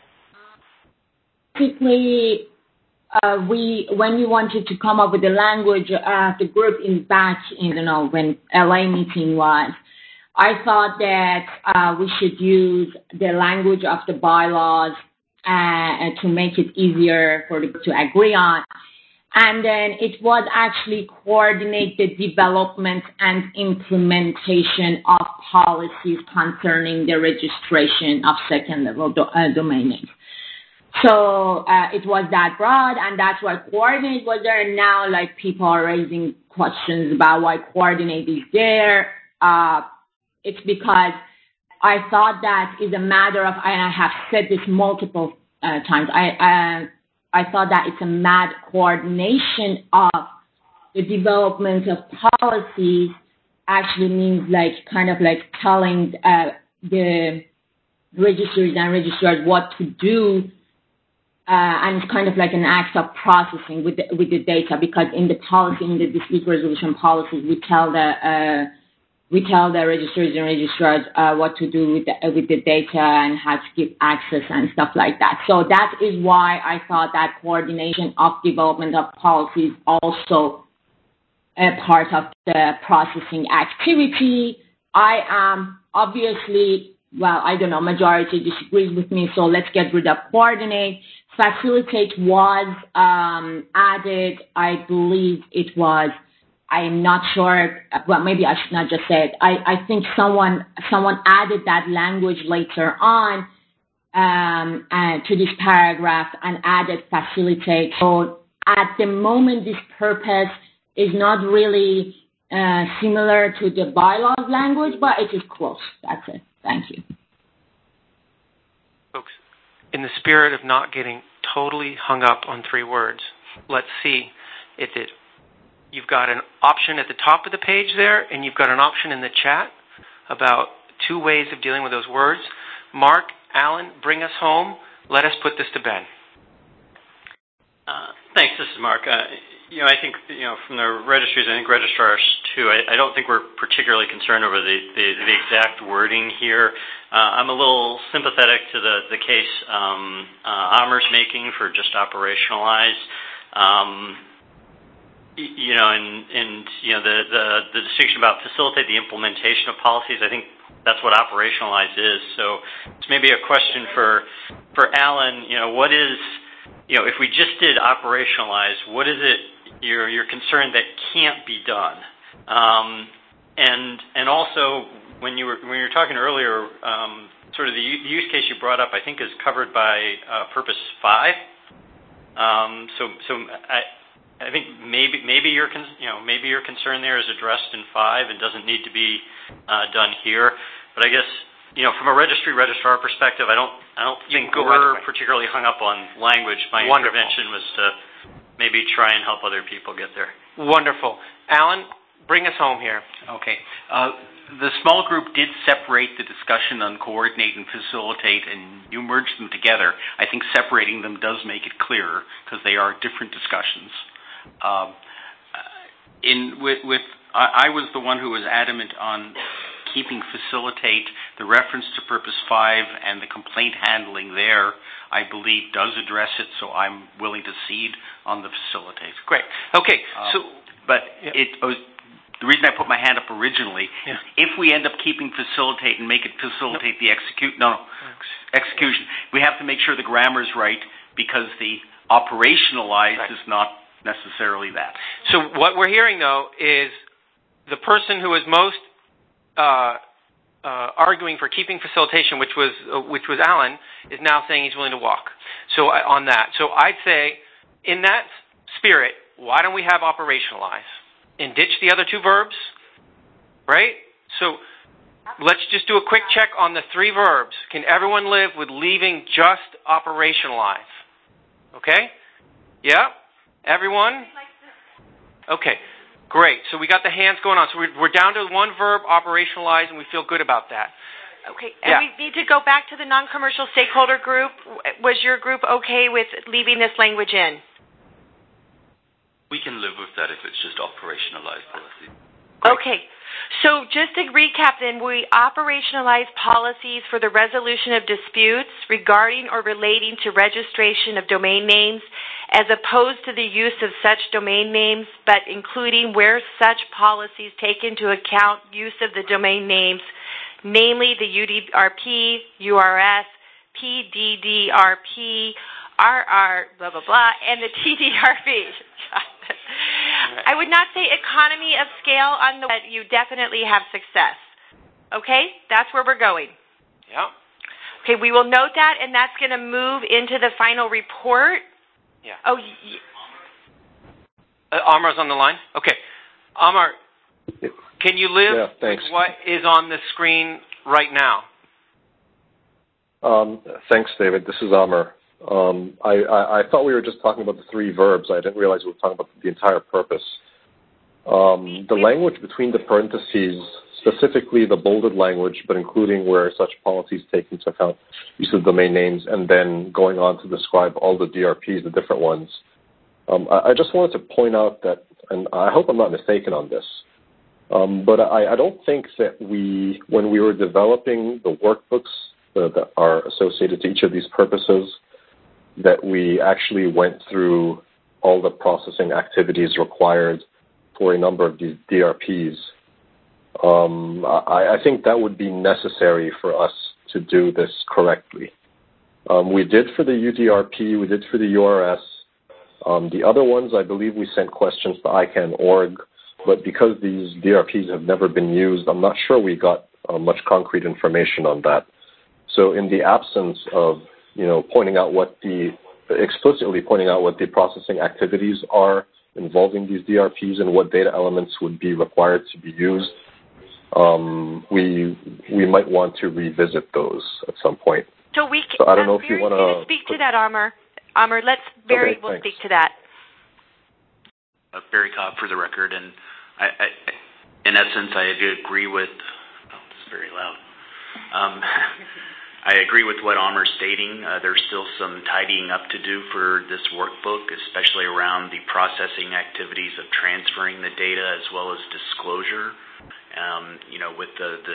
Basically, when we wanted to come up with the language, the group is back in, when LA meeting was, I thought that we should use the language of the bylaws to make it easier for the group to agree on. And then it was actually coordinate the development and implementation of policies concerning the registration of second-level domain names. So it was that broad, and that's why coordinate was there. And now, people are raising questions about why coordinate is there. It's because I thought that is a matter of, and I have said this multiple times, I thought that it's a mad coordination of the development of policies actually means telling the registries and registrars what to do, and it's kind of like an act of processing with the data, because in the policy, in the dispute resolution policies, we tell the registrars and registrars what to do with the data and how to give access and stuff like that. So that is why I thought that coordination of development of policies also a part of the processing activity. I am obviously, I don't know, majority disagrees with me, so let's get rid of coordinate. Facilitate was added, I believe it was, I'm not sure, maybe I should not just say it. I think someone added that language later on to this paragraph and added facilitate. So at the moment, this purpose is not really similar to the bylaws language, but it is close. That's it. Thank you. Folks, in the spirit of not getting totally hung up on three words, let's see if it... You've got an option at the top of the page there, and you've got an option in the chat about two ways of dealing with those words. Mark, Alan, bring us home. Let us put this to bed. Thanks. This is Mark. I think, from the registries, I think registrars, too, I don't think we're particularly concerned over the exact wording here. I'm a little sympathetic to the case Amar's making for just operationalize. The distinction about facilitate the implementation of policies, I think that's what operationalize is. So it's maybe a question for Alan. What is, if we just did operationalize, what is it you're concerned that can't be done? And also when you were talking earlier, sort of the use case you brought up, I think, is covered by Purpose 5. I think maybe your concern there is addressed in 5 and doesn't need to be done here. But I guess from a registrar perspective, I don't think we're particularly hung up on language. My intervention was to maybe try and help other people get there. Wonderful, Alan. Bring us home here. Okay. The small group did separate the discussion on coordinate and facilitate, and you merged them together. I think separating them does make it clearer because they are different discussions. I was the one who was adamant on keeping facilitate. The reference to Purpose 5 and the complaint handling there, I believe, does address it, so I'm willing to cede on the facilitate. Great. Okay. The reason I put my hand up originally, if we end up keeping facilitate and make it facilitate the execution, we have to make sure the grammar is right because the operationalize is not necessarily that. So what we're hearing, though, is the person who is most arguing for keeping facilitation, which was Alan, is now saying he's willing to walk. So on that. So I'd say, in that spirit, why don't we have operationalize? And ditch the other two verbs, right? So let's just do a quick check on the 3 verbs. Can everyone live with leaving just operationalize? Okay? Yeah? Everyone? Okay, great. So we got the hands going on. So we're down to 1 verb, operationalize, and we feel good about that. Okay, and we need to go back to the non-commercial stakeholder group. Was your group okay with leaving this language in? We can live with that if it's just operationalized policy. Okay. So just to recap then, we operationalize policies for the resolution of disputes regarding or relating to registration of domain names as opposed to the use of such domain names, but including where such policies take into account use of the domain names, namely the UDRP, URS, PDDRP, RR, blah, blah, blah, and the TDRP. I would not say economy of scale on the but you definitely have success. Okay? That's where we're going. Yeah. Okay, we will note that, and that's going to move into the final report. Yeah. Oh, Amar's on the line? Okay. Amar, can you live with what is on the screen right now? Thanks, David. This is Amar. I thought we were just talking about the 3 verbs. I didn't realize we were talking about the entire purpose. The language between the parentheses, specifically the bolded language, but including where such policies take into account use of domain names, and then going on to describe all the DRPs, the different ones. I just wanted to point out that, and I hope I'm not mistaken on this, but I don't think that when we were developing the workbooks that are associated to each of these purposes, that we actually went through all the processing activities required for a number of these DRPs. I think that would be necessary for us to do this correctly. We did for the UDRP, we did for the URS. The other ones, I believe we sent questions to ICANN.org, but because these DRPs have never been used, I'm not sure we got much concrete information on that. So in the absence of explicitly pointing out what the processing activities are involving these DRPs and what data elements would be required to be used, we might want to revisit those at some point. So I don't know if you want to speak to that, Amar. Amar, Barry will speak to that. Barry Cobb for the record, and I in essence, I agree with. Oh, this is very loud. I agree with what Amar's stating. There's still some tidying up to do for this workbook, especially around the processing activities of transferring the data as well as disclosure. With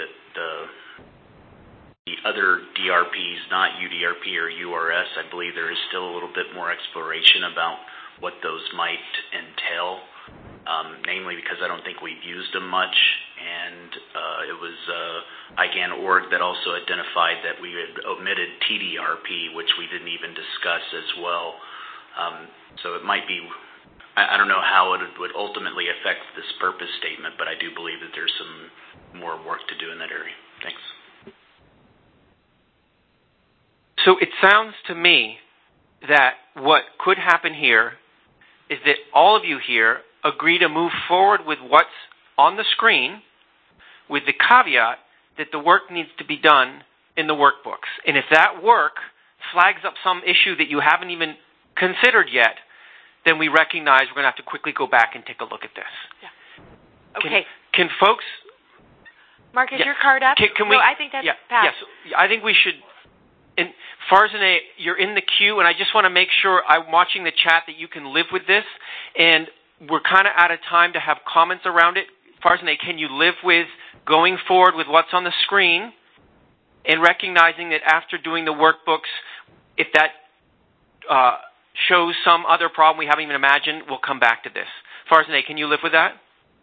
the other DRPs, not UDRP or URS, I believe there is still a little bit more exploration about what those might entail, namely because I don't think we've used them much. And it was ICANN.org that also identified that we had omitted TDRP, which we didn't even discuss as well. So it might be, I don't know how it would ultimately affect this purpose statement, but I do believe that there's some more work to do in that area. Thanks. So it sounds to me that what could happen here is that all of you here agree to move forward with what's on the screen with the caveat that the work needs to be done in the workbooks. And if that work flags up some issue that you haven't even considered yet, then we recognize we're going to have to quickly go back and take a look at this. Yeah. Okay. Can folks... Mark, is your card up? Can we, no, I think that's passed. Yes, I think we should... And Farzaneh, you're in the queue, and I just want to make sure I'm watching the chat that you can live with this. And we're kind of out of time to have comments around it. Farzaneh, can you live with going forward with what's on the screen and recognizing that after doing the workbooks, if that shows some other problem we haven't even imagined, we'll come back to this. Farzaneh, can you live with that?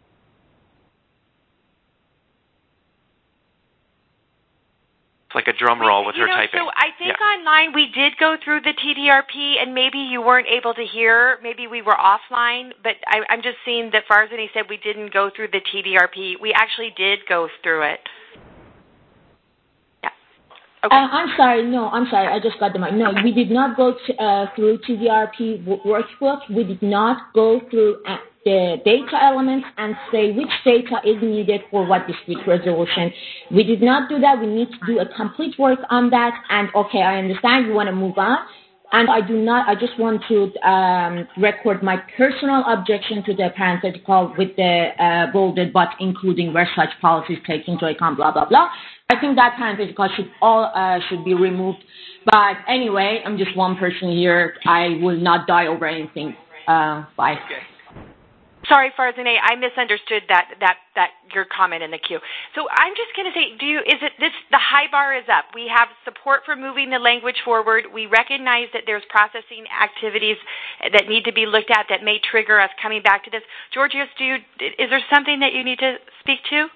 Like a drum roll with her typing. So I think online we did go through the TDRP, and maybe you weren't able to hear. Maybe we were offline, but I'm just seeing that Farzaneh said we didn't go through the TDRP. We actually did go through it. Yeah. Okay. I'm sorry. I just got the mic. No, we did not go through TDRP workbook. We did not go through the data elements and say which data is needed for what dispute resolution. We did not do that. We need to do a complete work on that. And okay, I understand you want to move on. And I just want to record my personal objection to the parenthetical with the bolded but including where such policies take into account, blah, blah, blah. I think that parenthetical should be removed. But anyway, I'm just one person here. I will not die over anything. Bye. Okay. Sorry, Farzaneh, I misunderstood that your comment in the queue. So I'm just going to say, the high bar is up. We have support for moving the language forward. We recognize that there's processing activities that need to be looked at that may trigger us coming back to this. Georgios, is there something that you need to speak to?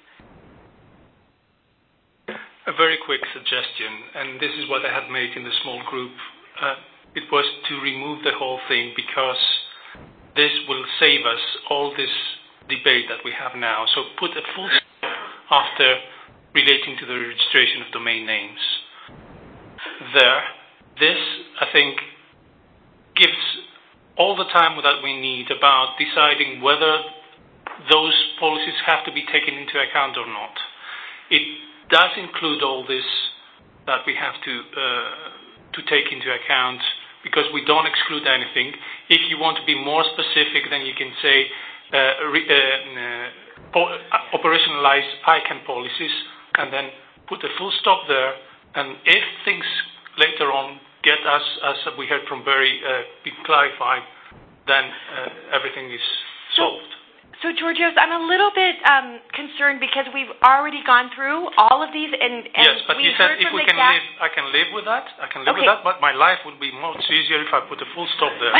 A very quick suggestion, and this is what I had made in the small group. It was to remove the whole thing because this will save us all this debate that we have now. So put a full stop after relating to the registration of domain names. This, I think, gives all the time that we need about deciding whether those policies have to be taken into account or not. It does include all this that we have to take into account, because we don't exclude anything. If you want to be more specific, then you can say operationalize ICANN policies, and then put a full stop there. And if things later on get as we heard from Barry, be clarified, then everything is solved. So, Georgios, I'm a little bit concerned because we've already gone through all of these, and yes, but you said if we can live, I can live with that. I can live with that, but my life would be much easier if I put a full stop there.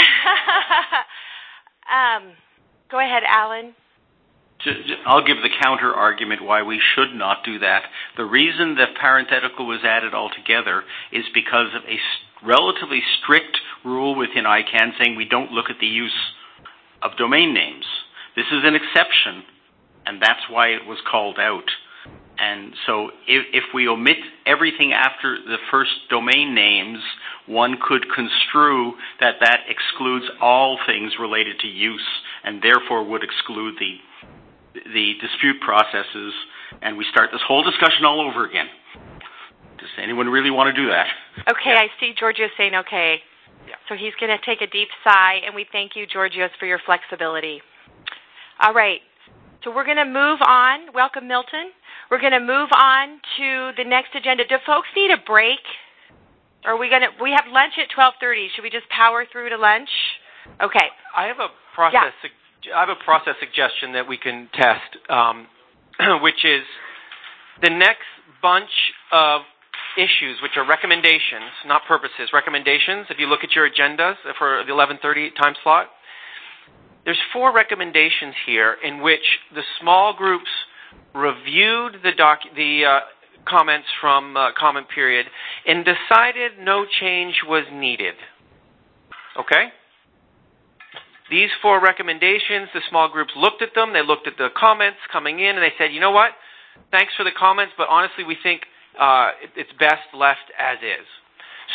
Go ahead, Alan. I'll give the counter argument why we should not do that. The reason that parenthetical was added altogether is because of a relatively strict rule within ICANN saying we don't look at the use of domain names. This is an exception, and that's why it was called out. And so if we omit everything after the first domain names, one could construe that excludes all things related to use, and therefore would exclude the dispute processes, and we start this whole discussion all over again. Does anyone really want to do that? Okay, I see Georgios saying okay. Yeah. So he's going to take a deep sigh, and we thank you, Georgios, for your flexibility. All right, so we're going to move on. Welcome, Milton. We're going to move on to the next agenda. Do folks need a break? Or we have lunch at 12:30. Should we just power through to lunch? Okay. I have a process suggestion that we can test, which is the next bunch of issues, which are recommendations, not purposes, recommendations. If you look at your agendas for the 11:30 time slot, there's 4 recommendations here in which the small groups reviewed the comments from comment period and decided no change was needed. Okay? These 4 recommendations, the small groups looked at them, they looked at the comments coming in, and they said, you know what? Thanks for the comments, but honestly we think it's best left as is.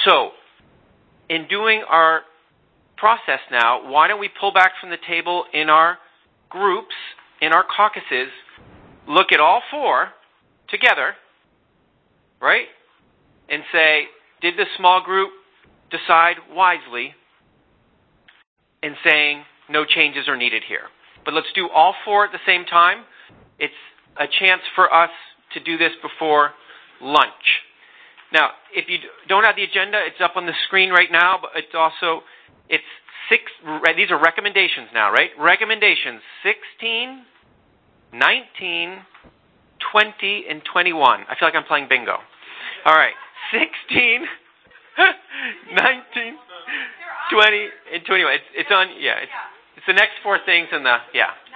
So, in doing our process now, why don't we pull back from the table in our groups, in our caucuses, look at all four together, right? And say, did the small group decide wisely in saying no changes are needed here? But let's do all four at the same time. It's a chance for us to do this before lunch. Now, if you don't have the agenda, it's up on the screen right now, but it's these are recommendations now, right? Recommendations 16, 19, 20, and 21. I feel like I'm playing bingo. All right. 16, 19, 20, and 21. It's on, it's the next four things in the,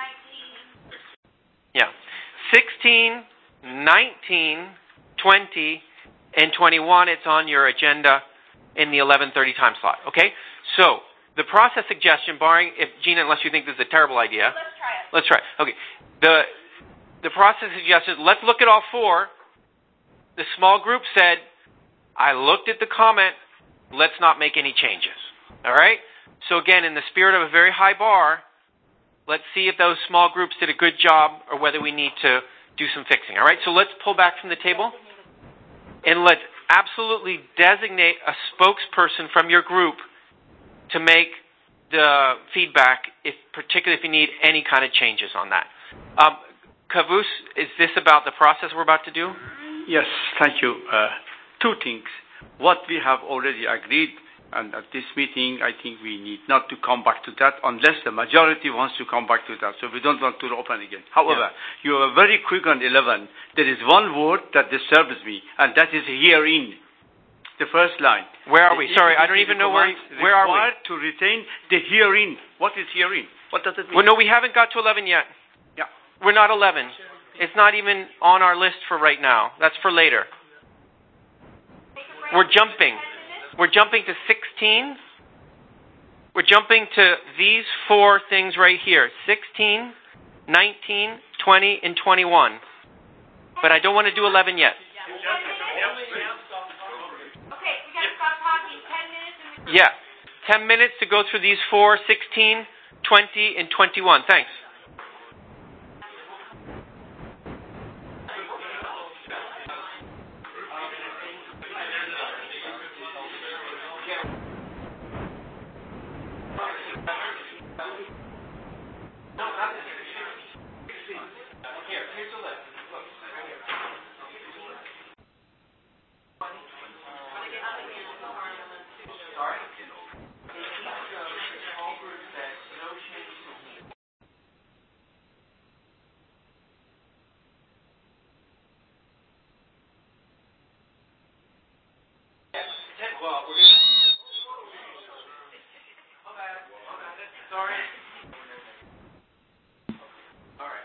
16, 19, 20, and 21, it's on your agenda in the 11:30 time slot, okay? So, the process suggestion, barring, if Gina, unless you think this is a terrible idea. Let's try it. Okay. The process suggestion, let's look at all four. The small group said, I looked at the comment, let's not make any changes. All right? So again, in the spirit of a very high bar, let's see if those small groups did a good job or whether we need to do some fixing. All right? So let's pull back from the table and let's absolutely designate a spokesperson from your group to make the feedback, particularly if you need any kind of changes on that. Kavus, is this about the process we're about to do? Yes, thank you. Two things. What we have already agreed, and at this meeting, I think we need not to come back to that unless the majority wants to come back to that. So we don't want to open again. However, you are very quick on 11. There is one word that disturbs me, and that is herein. The first line. Where are we? Sorry, I don't even know where are we? Required to retain the herein. What is herein? What does it mean? Well, no, we haven't got to 11 yet. Yeah. We're not 11. It's not even on our list for right now. That's for later. We're jumping. We're jumping to 16. We're jumping to these four things right here. 16, 19, 20, and 21. But I don't want to do 11 yet. Yeah. 10 minutes to go through these four, 16, 20, and 21. Thanks. Here's the list. Look, right here. Sorry? Small group said no changes are needed. Well, we're going to... Sorry. All right.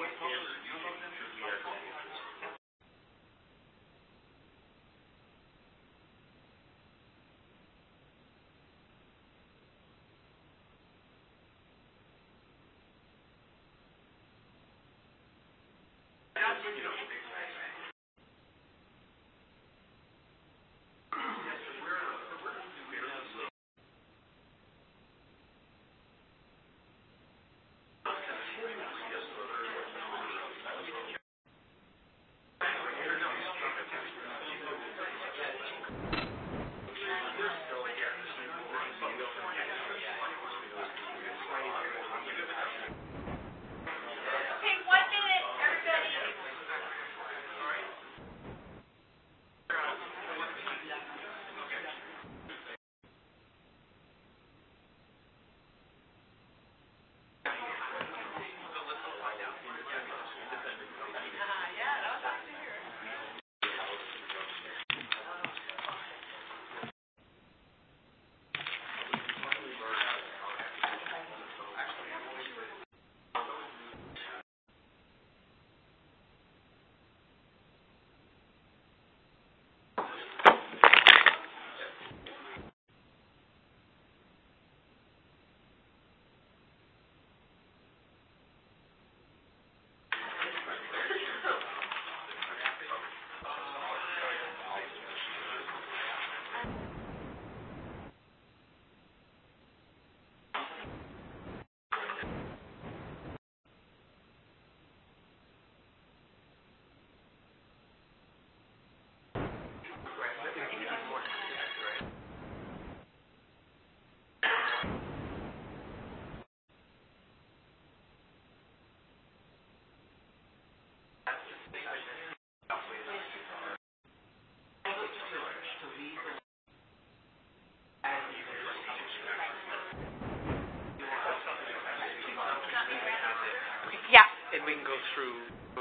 Yeah. And we can go through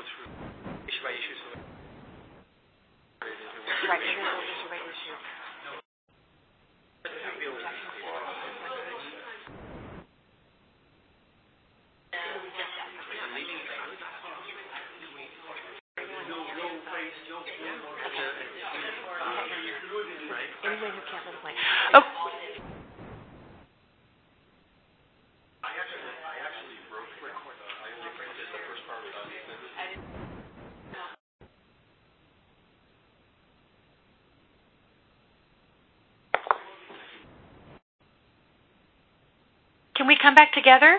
issue by issue. Right. Issue by issue. Anyone who can't live life. Oh. Can we come back together?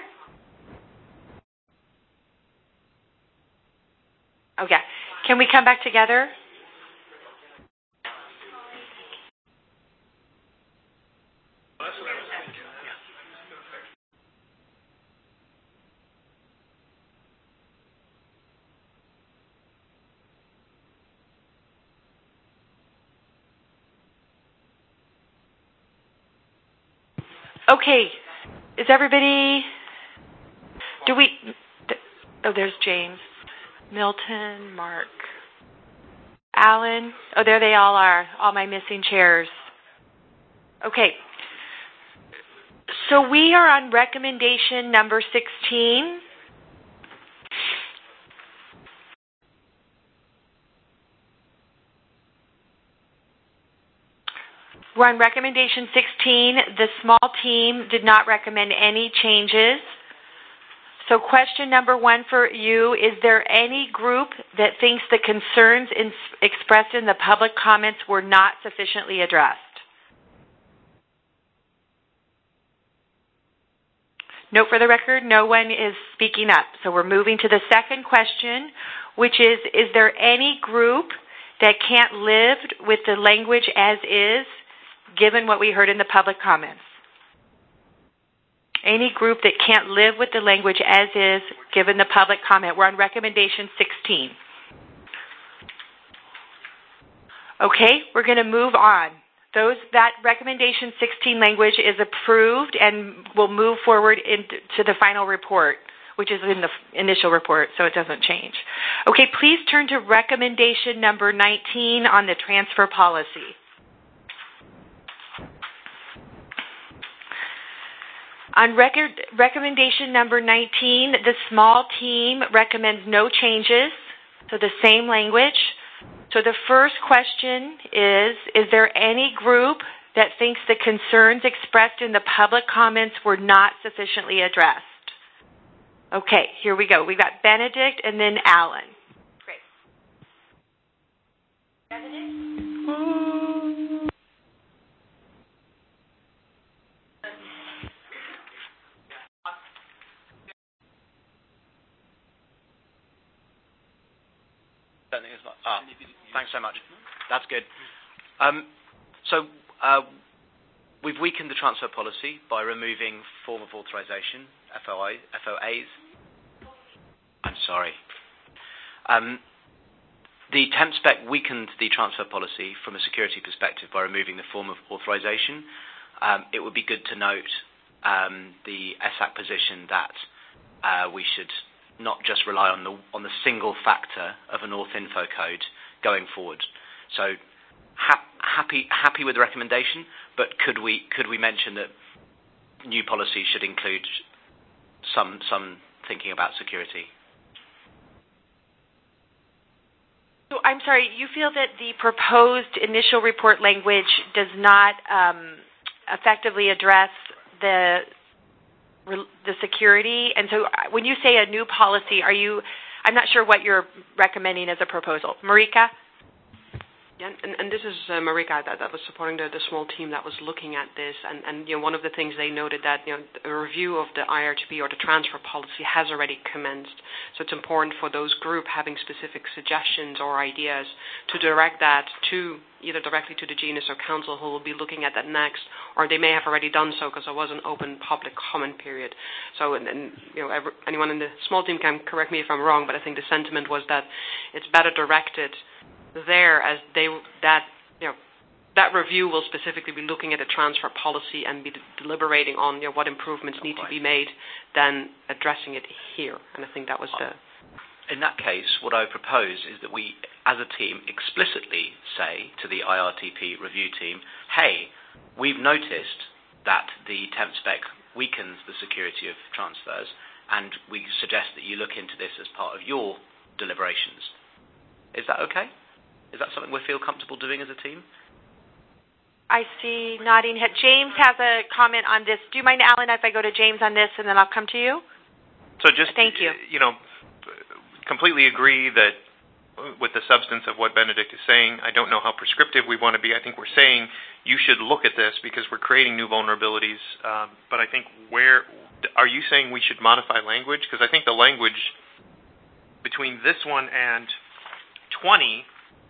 Oh, yeah. Can we come back together? Okay. Is everybody... Oh, there's James. Milton, Mark, Alan. Oh, there they all are. All my missing chairs. Okay. So we are on recommendation number 16. We're on recommendation 16. The small team did not recommend any changes. So question number 1 for you, is there any group that thinks the concerns expressed in the public comments were not sufficiently addressed? Note for the record, no one is speaking up. So we're moving to the second question, which is there any group that can't live with the language as is, given what we heard in the public comments? Any group that can't live with the language as is, given the public comment. We're on recommendation 16. Okay, we're going to move on. That recommendation 16 language is approved and will move forward into the final report, which is in the initial report, so it doesn't change. Okay, please turn to recommendation number 19 on the transfer policy. On recommendation number 19, the small team recommends no changes, so the same language. So the first question is there any group that thinks the concerns expressed in the public comments were not sufficiently addressed? Okay, here we go. We've got Benedict and then Alan. Great. Benedict? Thanks so much. That's good. We've weakened the transfer policy by removing form of authorization, FOAs. I'm sorry. The temp spec weakened the transfer policy from a security perspective by removing the form of authorization. It would be good to note the ESAC position that we should not just rely on the single factor of an auth info code going forward. So happy with the recommendation, but could we mention that new policy should include some thinking about security? So I'm sorry, you feel that the proposed initial report language does not effectively address the security, and so when you say a new policy, I'm not sure what you're recommending as a proposal. Marika? Yeah, and this is Marika that was supporting the small team that was looking at this, and one of the things they noted that a review of the IRTP or the transfer policy has already commenced. So it's important for those group having specific suggestions or ideas to direct that to either directly to the GNS or council who will be looking at that next, or they may have already done so because there was an open public comment period. So anyone in the small team can correct me if I'm wrong, but I think the sentiment was that it's better directed there as that review will specifically be looking at a transfer policy and be deliberating on what improvements need to be made than addressing it here. And I think that was the... In that case, what I would propose is that we, as a team, explicitly say to the IRTP review team, hey, we've noticed that the temp spec weakens the security of transfers, and we suggest that you look into this as part of your deliberations. Is that okay? Is that something we feel comfortable doing as a team? I see nodding head. James has a comment on this. Do you mind, Alan, if I go to James on this and then I'll come to you? So just, thank you. Completely agree that with the substance of what Benedict is saying. I don't know how prescriptive we want to be. I think we're saying you should look at this because we're creating new vulnerabilities. But I think are you saying we should modify language? Because I think the language between this one and 20,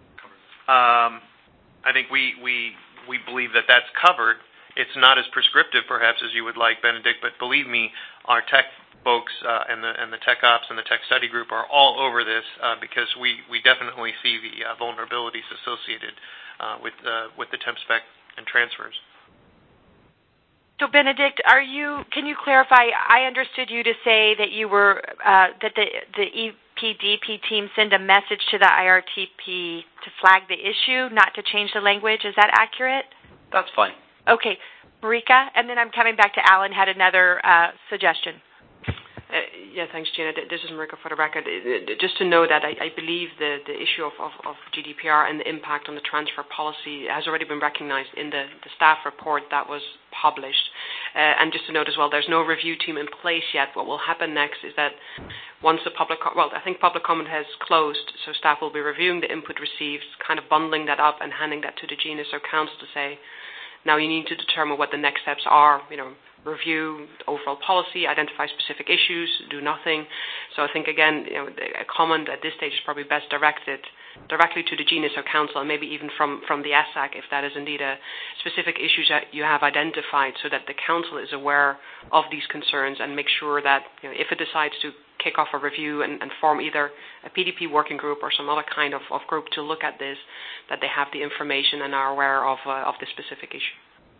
I think we believe that that's covered. It's not as prescriptive, perhaps, as you would like, Benedict, but believe me, our tech folks and the tech ops and the tech study group are all over this because we definitely see the vulnerabilities associated with the temp spec and transfers. So, Benedict, can you clarify? I understood you to say that you were that the EPDP team send a message to the IRTP to flag the issue, not to change the language. Is that accurate? That's fine. Okay, Marika, and then I'm coming back to Alan. Had another suggestion. Yeah, thanks, Gina. This is Marika for the record. Just to know that I believe the issue of GDPR and the impact on the transfer policy has already been recognized in the staff report that was published. And just to note as well, there's no review team in place yet. What will happen next is that once I think public comment has closed, so staff will be reviewing the input received, kind of bundling that up and handing that to the GNS or council to say, now you need to determine what the next steps are, review overall policy, identify specific issues, do nothing. So I think, again, a comment at this stage is probably best directed directly to the GNS or council, and maybe even from the ESAC, if that is indeed a specific issue that you have identified, so that the council is aware of these concerns and make sure that if it decides to kick off a review and form either a PDP working group or some other kind of group to look at this, that they have the information and are aware of the specific issue.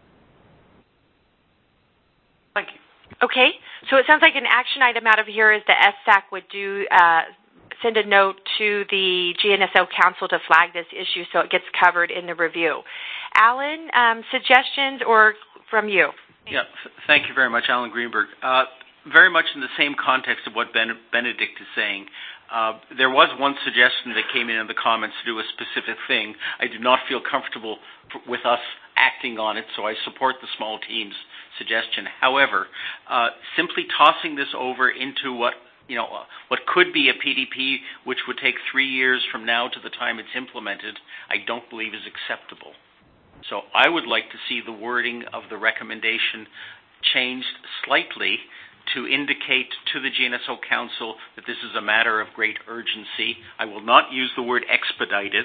Thank you. Okay, so it sounds like an action item out of here is the ESAC would send a note to the GNSO Council to flag this issue so it gets covered in the review. Alan, suggestions or from you? Yeah, thank you very much, Alan Greenberg. Very much in the same context of what Benedict is saying. There was one suggestion that came in the comments to do a specific thing. I do not feel comfortable with us acting on it, so I support the small team's suggestion. However, simply tossing this over into what could be a PDP, which would take 3 years from now to the time it's implemented, I don't believe is acceptable. So I would like to see the wording of the recommendation changed slightly to indicate to the GNSO Council that this is a matter of great urgency. I will not use the word expedited.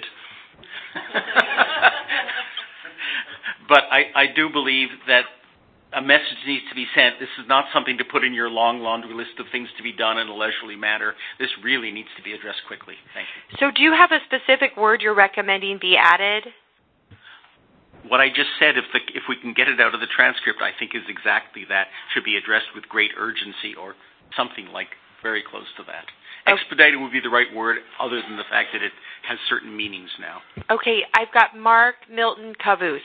But I do believe that a message needs to be sent. This is not something to put in your long laundry list of things to be done in a leisurely manner. This really needs to be addressed quickly. Thank you. So do you have a specific word you're recommending be added? What I just said, if we can get it out of the transcript, I think is exactly that. Should be addressed with great urgency or something like very close to that. Expedited would be the right word, other than the fact that it has certain meanings now. Okay, I've got Mark Milton Cavus.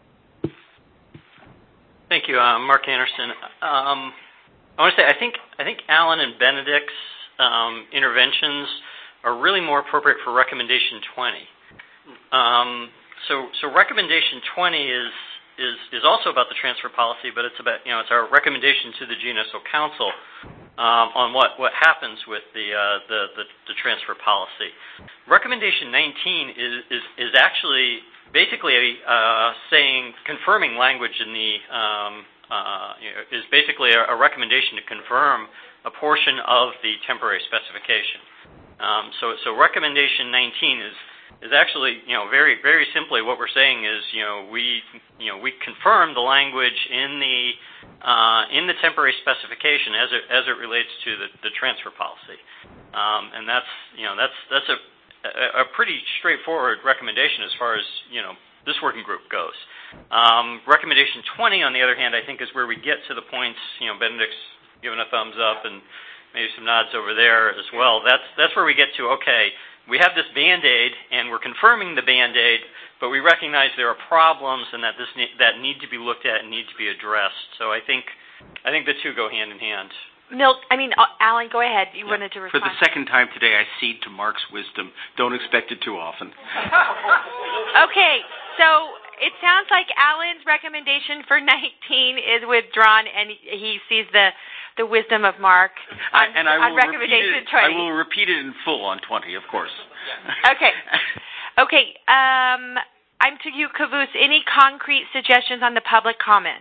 Thank you, Mark Anderson. I want to say I think Alan and Benedict's interventions are really more appropriate for recommendation 20. So recommendation 20 is also about the transfer policy, but it's about it's our recommendation to the GNSO Council on what happens with the transfer policy. Recommendation 19 is actually basically confirming language in the is basically a recommendation to confirm a portion of the temporary specification. So recommendation 19 is actually, very, very simply what we're saying is, we confirm the language in the temporary specification as it relates to the transfer policy, and that's a pretty straightforward recommendation as far as this working group goes. Recommendation 20, on the other hand, I think is where we get to the points. Benedict's given a thumbs up and maybe some nods over there as well. That's where we get to we have this Band-Aid, and we're confirming the Band-Aid, but we recognize there are problems and that that need to be looked at and need to be addressed. So I think the two go hand in hand. Alan, go ahead. You wanted to respond. For the second time today, I cede to Mark's wisdom. Don't expect it too often. Okay, so it sounds like Alan's recommendation for 19 is withdrawn, and he sees the wisdom of Mark on recommendation 20. I will repeat it in full on 20, of course. Okay. I'm to you, Cavus. Any concrete suggestions on the public comment?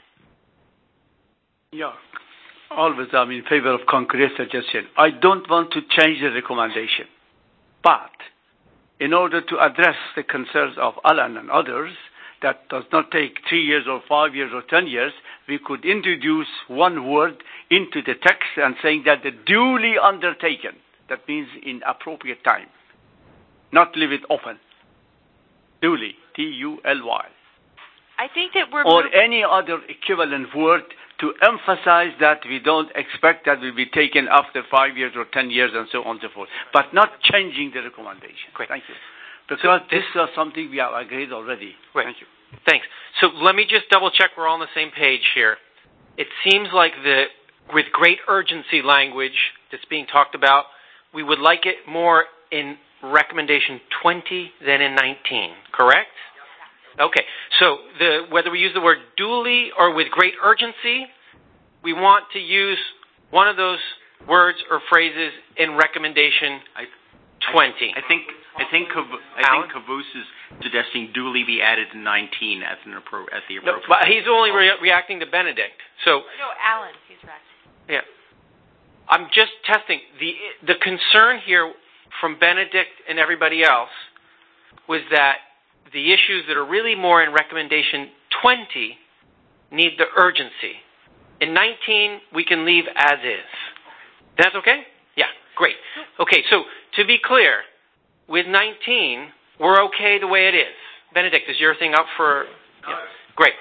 Yeah. Always I'm in favor of concrete suggestion. I don't want to change the recommendation. But in order to address the concerns of Alan and others, that does not take 3 years or 5 years or 10 years, we could introduce one word into the text and saying that the duly undertaken. That means in appropriate time. Not leave it open. Duly, T-U-L-Y. I think that we're... Or any other equivalent word to emphasize that we don't expect that will be taken after 5 years or 10 years and so on and so forth. But not changing the recommendation. Great. Thank you. Because this is something we have agreed already. Right. Thank you. Thanks. So let me just double check we're all on the same page here. It seems like with great urgency language that's being talked about, we would like it more in recommendation 20 than in 19, correct? Okay. So whether we use the word duly or with great urgency, we want to use one of those words or phrases in recommendation 20. I think Cavus is suggesting duly be added to 19 at the appropriate. No, but he's only reacting to Benedict. So no, Alan, he's reacting. Yeah, I'm just testing the concern here from Benedict and everybody else was that the issues that are really more in recommendation 20 need the urgency. In 19, we can leave as is. That's okay? Yeah, great. Okay, so to be clear, with 19, we're okay the way it is. Benedict, is your thing up for... Yeah. Great.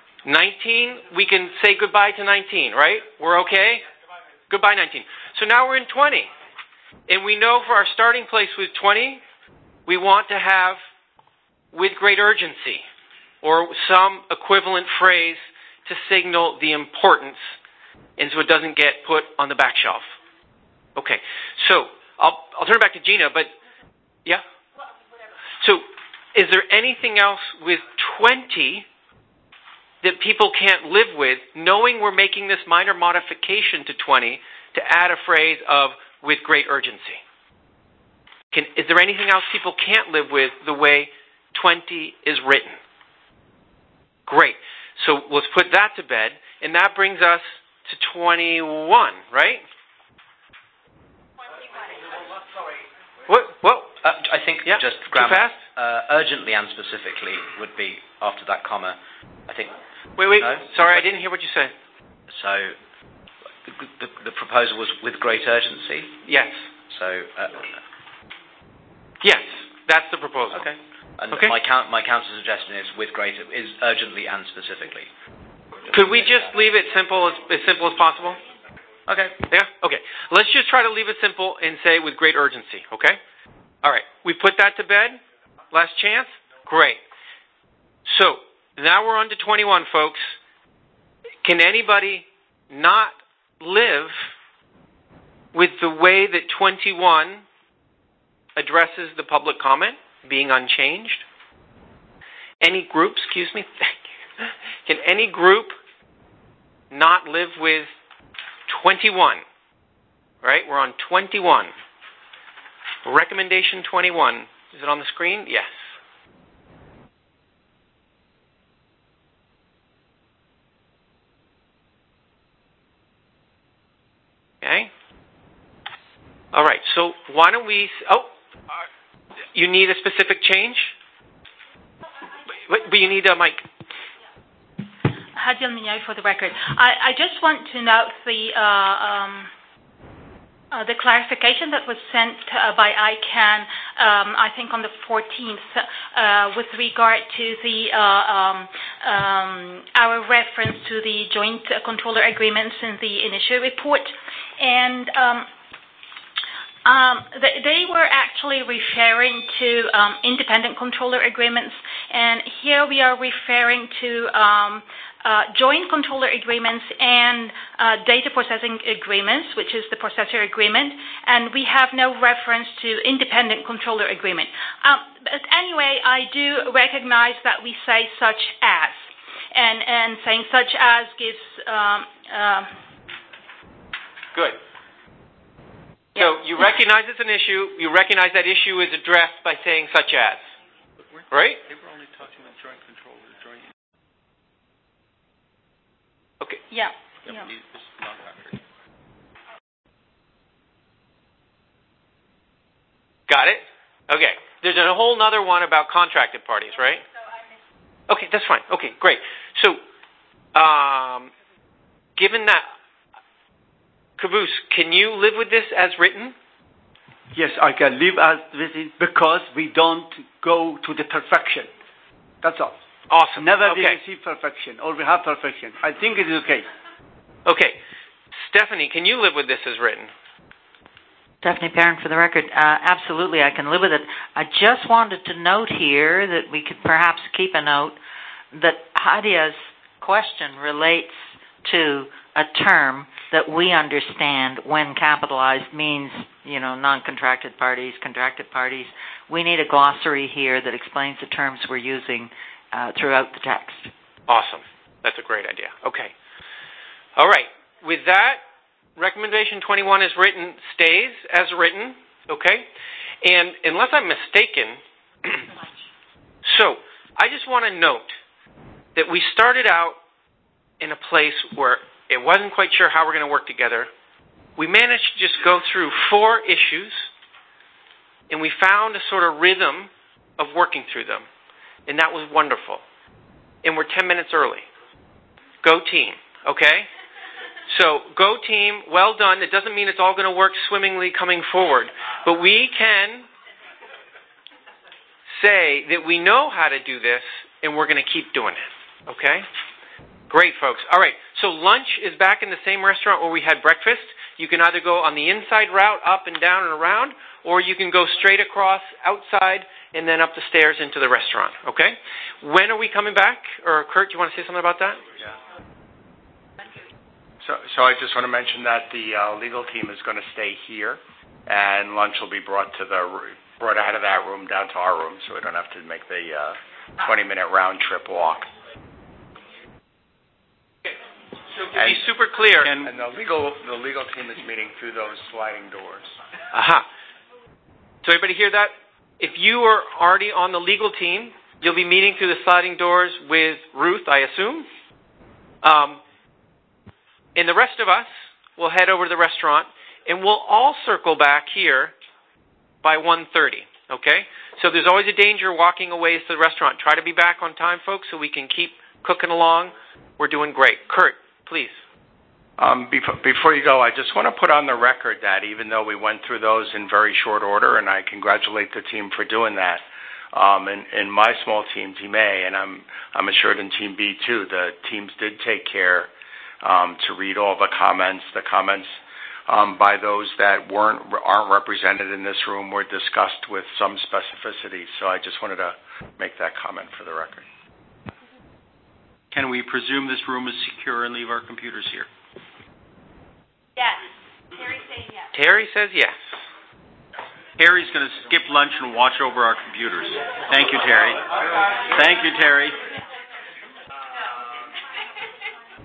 19, we can say goodbye to 19, right? We're okay? Goodbye, 19. So now we're in 20. And we know for our starting place with 20, we want to have with great urgency or some equivalent phrase to signal the importance and so it doesn't get put on the back shelf. Okay, so I'll turn it back to Gina, but yeah? So is there anything else with 20 that people can't live with, knowing we're making this minor modification to 20 to add a phrase of with great urgency? Is there anything else people can't live with the way 20 is written? Great. So let's put that to bed, and that brings us to 21, right? What? I think just grammar. Too fast? Urgently and specifically would be after that comma. I think. Wait. No? Sorry, I didn't hear what you said. So the proposal was with great urgency? Yes. So. Yes, that's the proposal. Okay. And my counter suggestion is is urgently and specifically. Could we just leave it simple as possible? Okay. Yeah? Okay. Let's just try to leave it simple and say with great urgency, okay? All right. We put that to bed? Last chance? Great. So, now we're on to 21, folks. Can anybody not live with the way that 21 addresses the public comment being unchanged? Any group, excuse me, thank you. Can any group not live with 21? Right? We're on 21. Recommendation 21. Is it on the screen? Yes. Okay. All right. So why don't we... you need a specific change? But you need a mic. Hadil Mignot for the record. I just want to note the clarification that was sent by ICANN, I think on the 14th, with regard to our reference to the joint controller agreements in the initial report. And they were actually referring to independent controller agreements, and here we are referring to joint controller agreements and data processing agreements, which is the processor agreement, and we have no reference to independent controller agreement. But anyway, I do recognize that we say such as, and saying such as gives... Good. So you recognize it's an issue. You recognize that issue is addressed by saying such as. Right? They were only talking about joint controller, joint... Okay. Yeah. Got it? Okay. There's a whole other one about contracted parties, right? Okay, that's fine. Okay, great. So, given that, Caboose, can you live with this as written? Yes, I can live as written because we don't go to the perfection. That's all. Awesome. Never we receive perfection, or we have perfection. I think it is okay. Okay. Stephanie, can you live with this as written? Stephanie Perrin for the record. Absolutely, I can live with it. I just wanted to note here that we could perhaps keep a note that Hadia's question relates to a term that we understand when capitalized means, non-contracted parties, contracted parties. We need a glossary here that explains the terms we're using throughout the text. Awesome. That's a great idea. Okay. All right. With that, recommendation 21 is written, stays as written. Okay? And unless I'm mistaken, so I just want to note that we started out in a place where it wasn't quite sure how we're going to work together. We managed to just go through 4 issues, and we found a sort of rhythm of working through them. And that was wonderful. And we're 10 minutes early. Go team, okay? So, go team, well done. It doesn't mean it's all going to work swimmingly coming forward. But we can say that we know how to do this, and we're going to keep doing it, okay? Great, folks. All right, so lunch is back in the same restaurant where we had breakfast. You can either go on the inside route, up and down and around, or you can go straight across, outside, and then up the stairs into the restaurant, okay? When are we coming back? Or Kurt, do you want to say something about that? Yeah. So I just want to mention that the legal team is going to stay here, and lunch will be brought out of that room down to our room, so we don't have to make the 20-minute round trip walk. So to be super clear, and the legal team is meeting through those sliding doors. Aha. So everybody hear that? If you are already on the legal team, you'll be meeting through the sliding doors with Ruth, I assume. And the rest of us will head over to the restaurant, and we'll all circle back here by 1:30, okay? So there's always a danger walking away to the restaurant. Try to be back on time, folks, so we can keep cooking along. We're doing great. Kurt, please. Before you go, I just want to put on the record that even though we went through those in very short order, and I congratulate the team for doing that, in my small team, Team A, and I'm assured in Team B too, the teams did take care to read all the comments. The comments by those that aren't represented in this room were discussed with some specificity. So I just wanted to make that comment for the record. Can we presume this room is secure and leave our computers here? Yes. Terry says yes. Terry says yes. Terry's going to skip lunch and watch over our computers. Thank you, Terry. Thank you, Terry.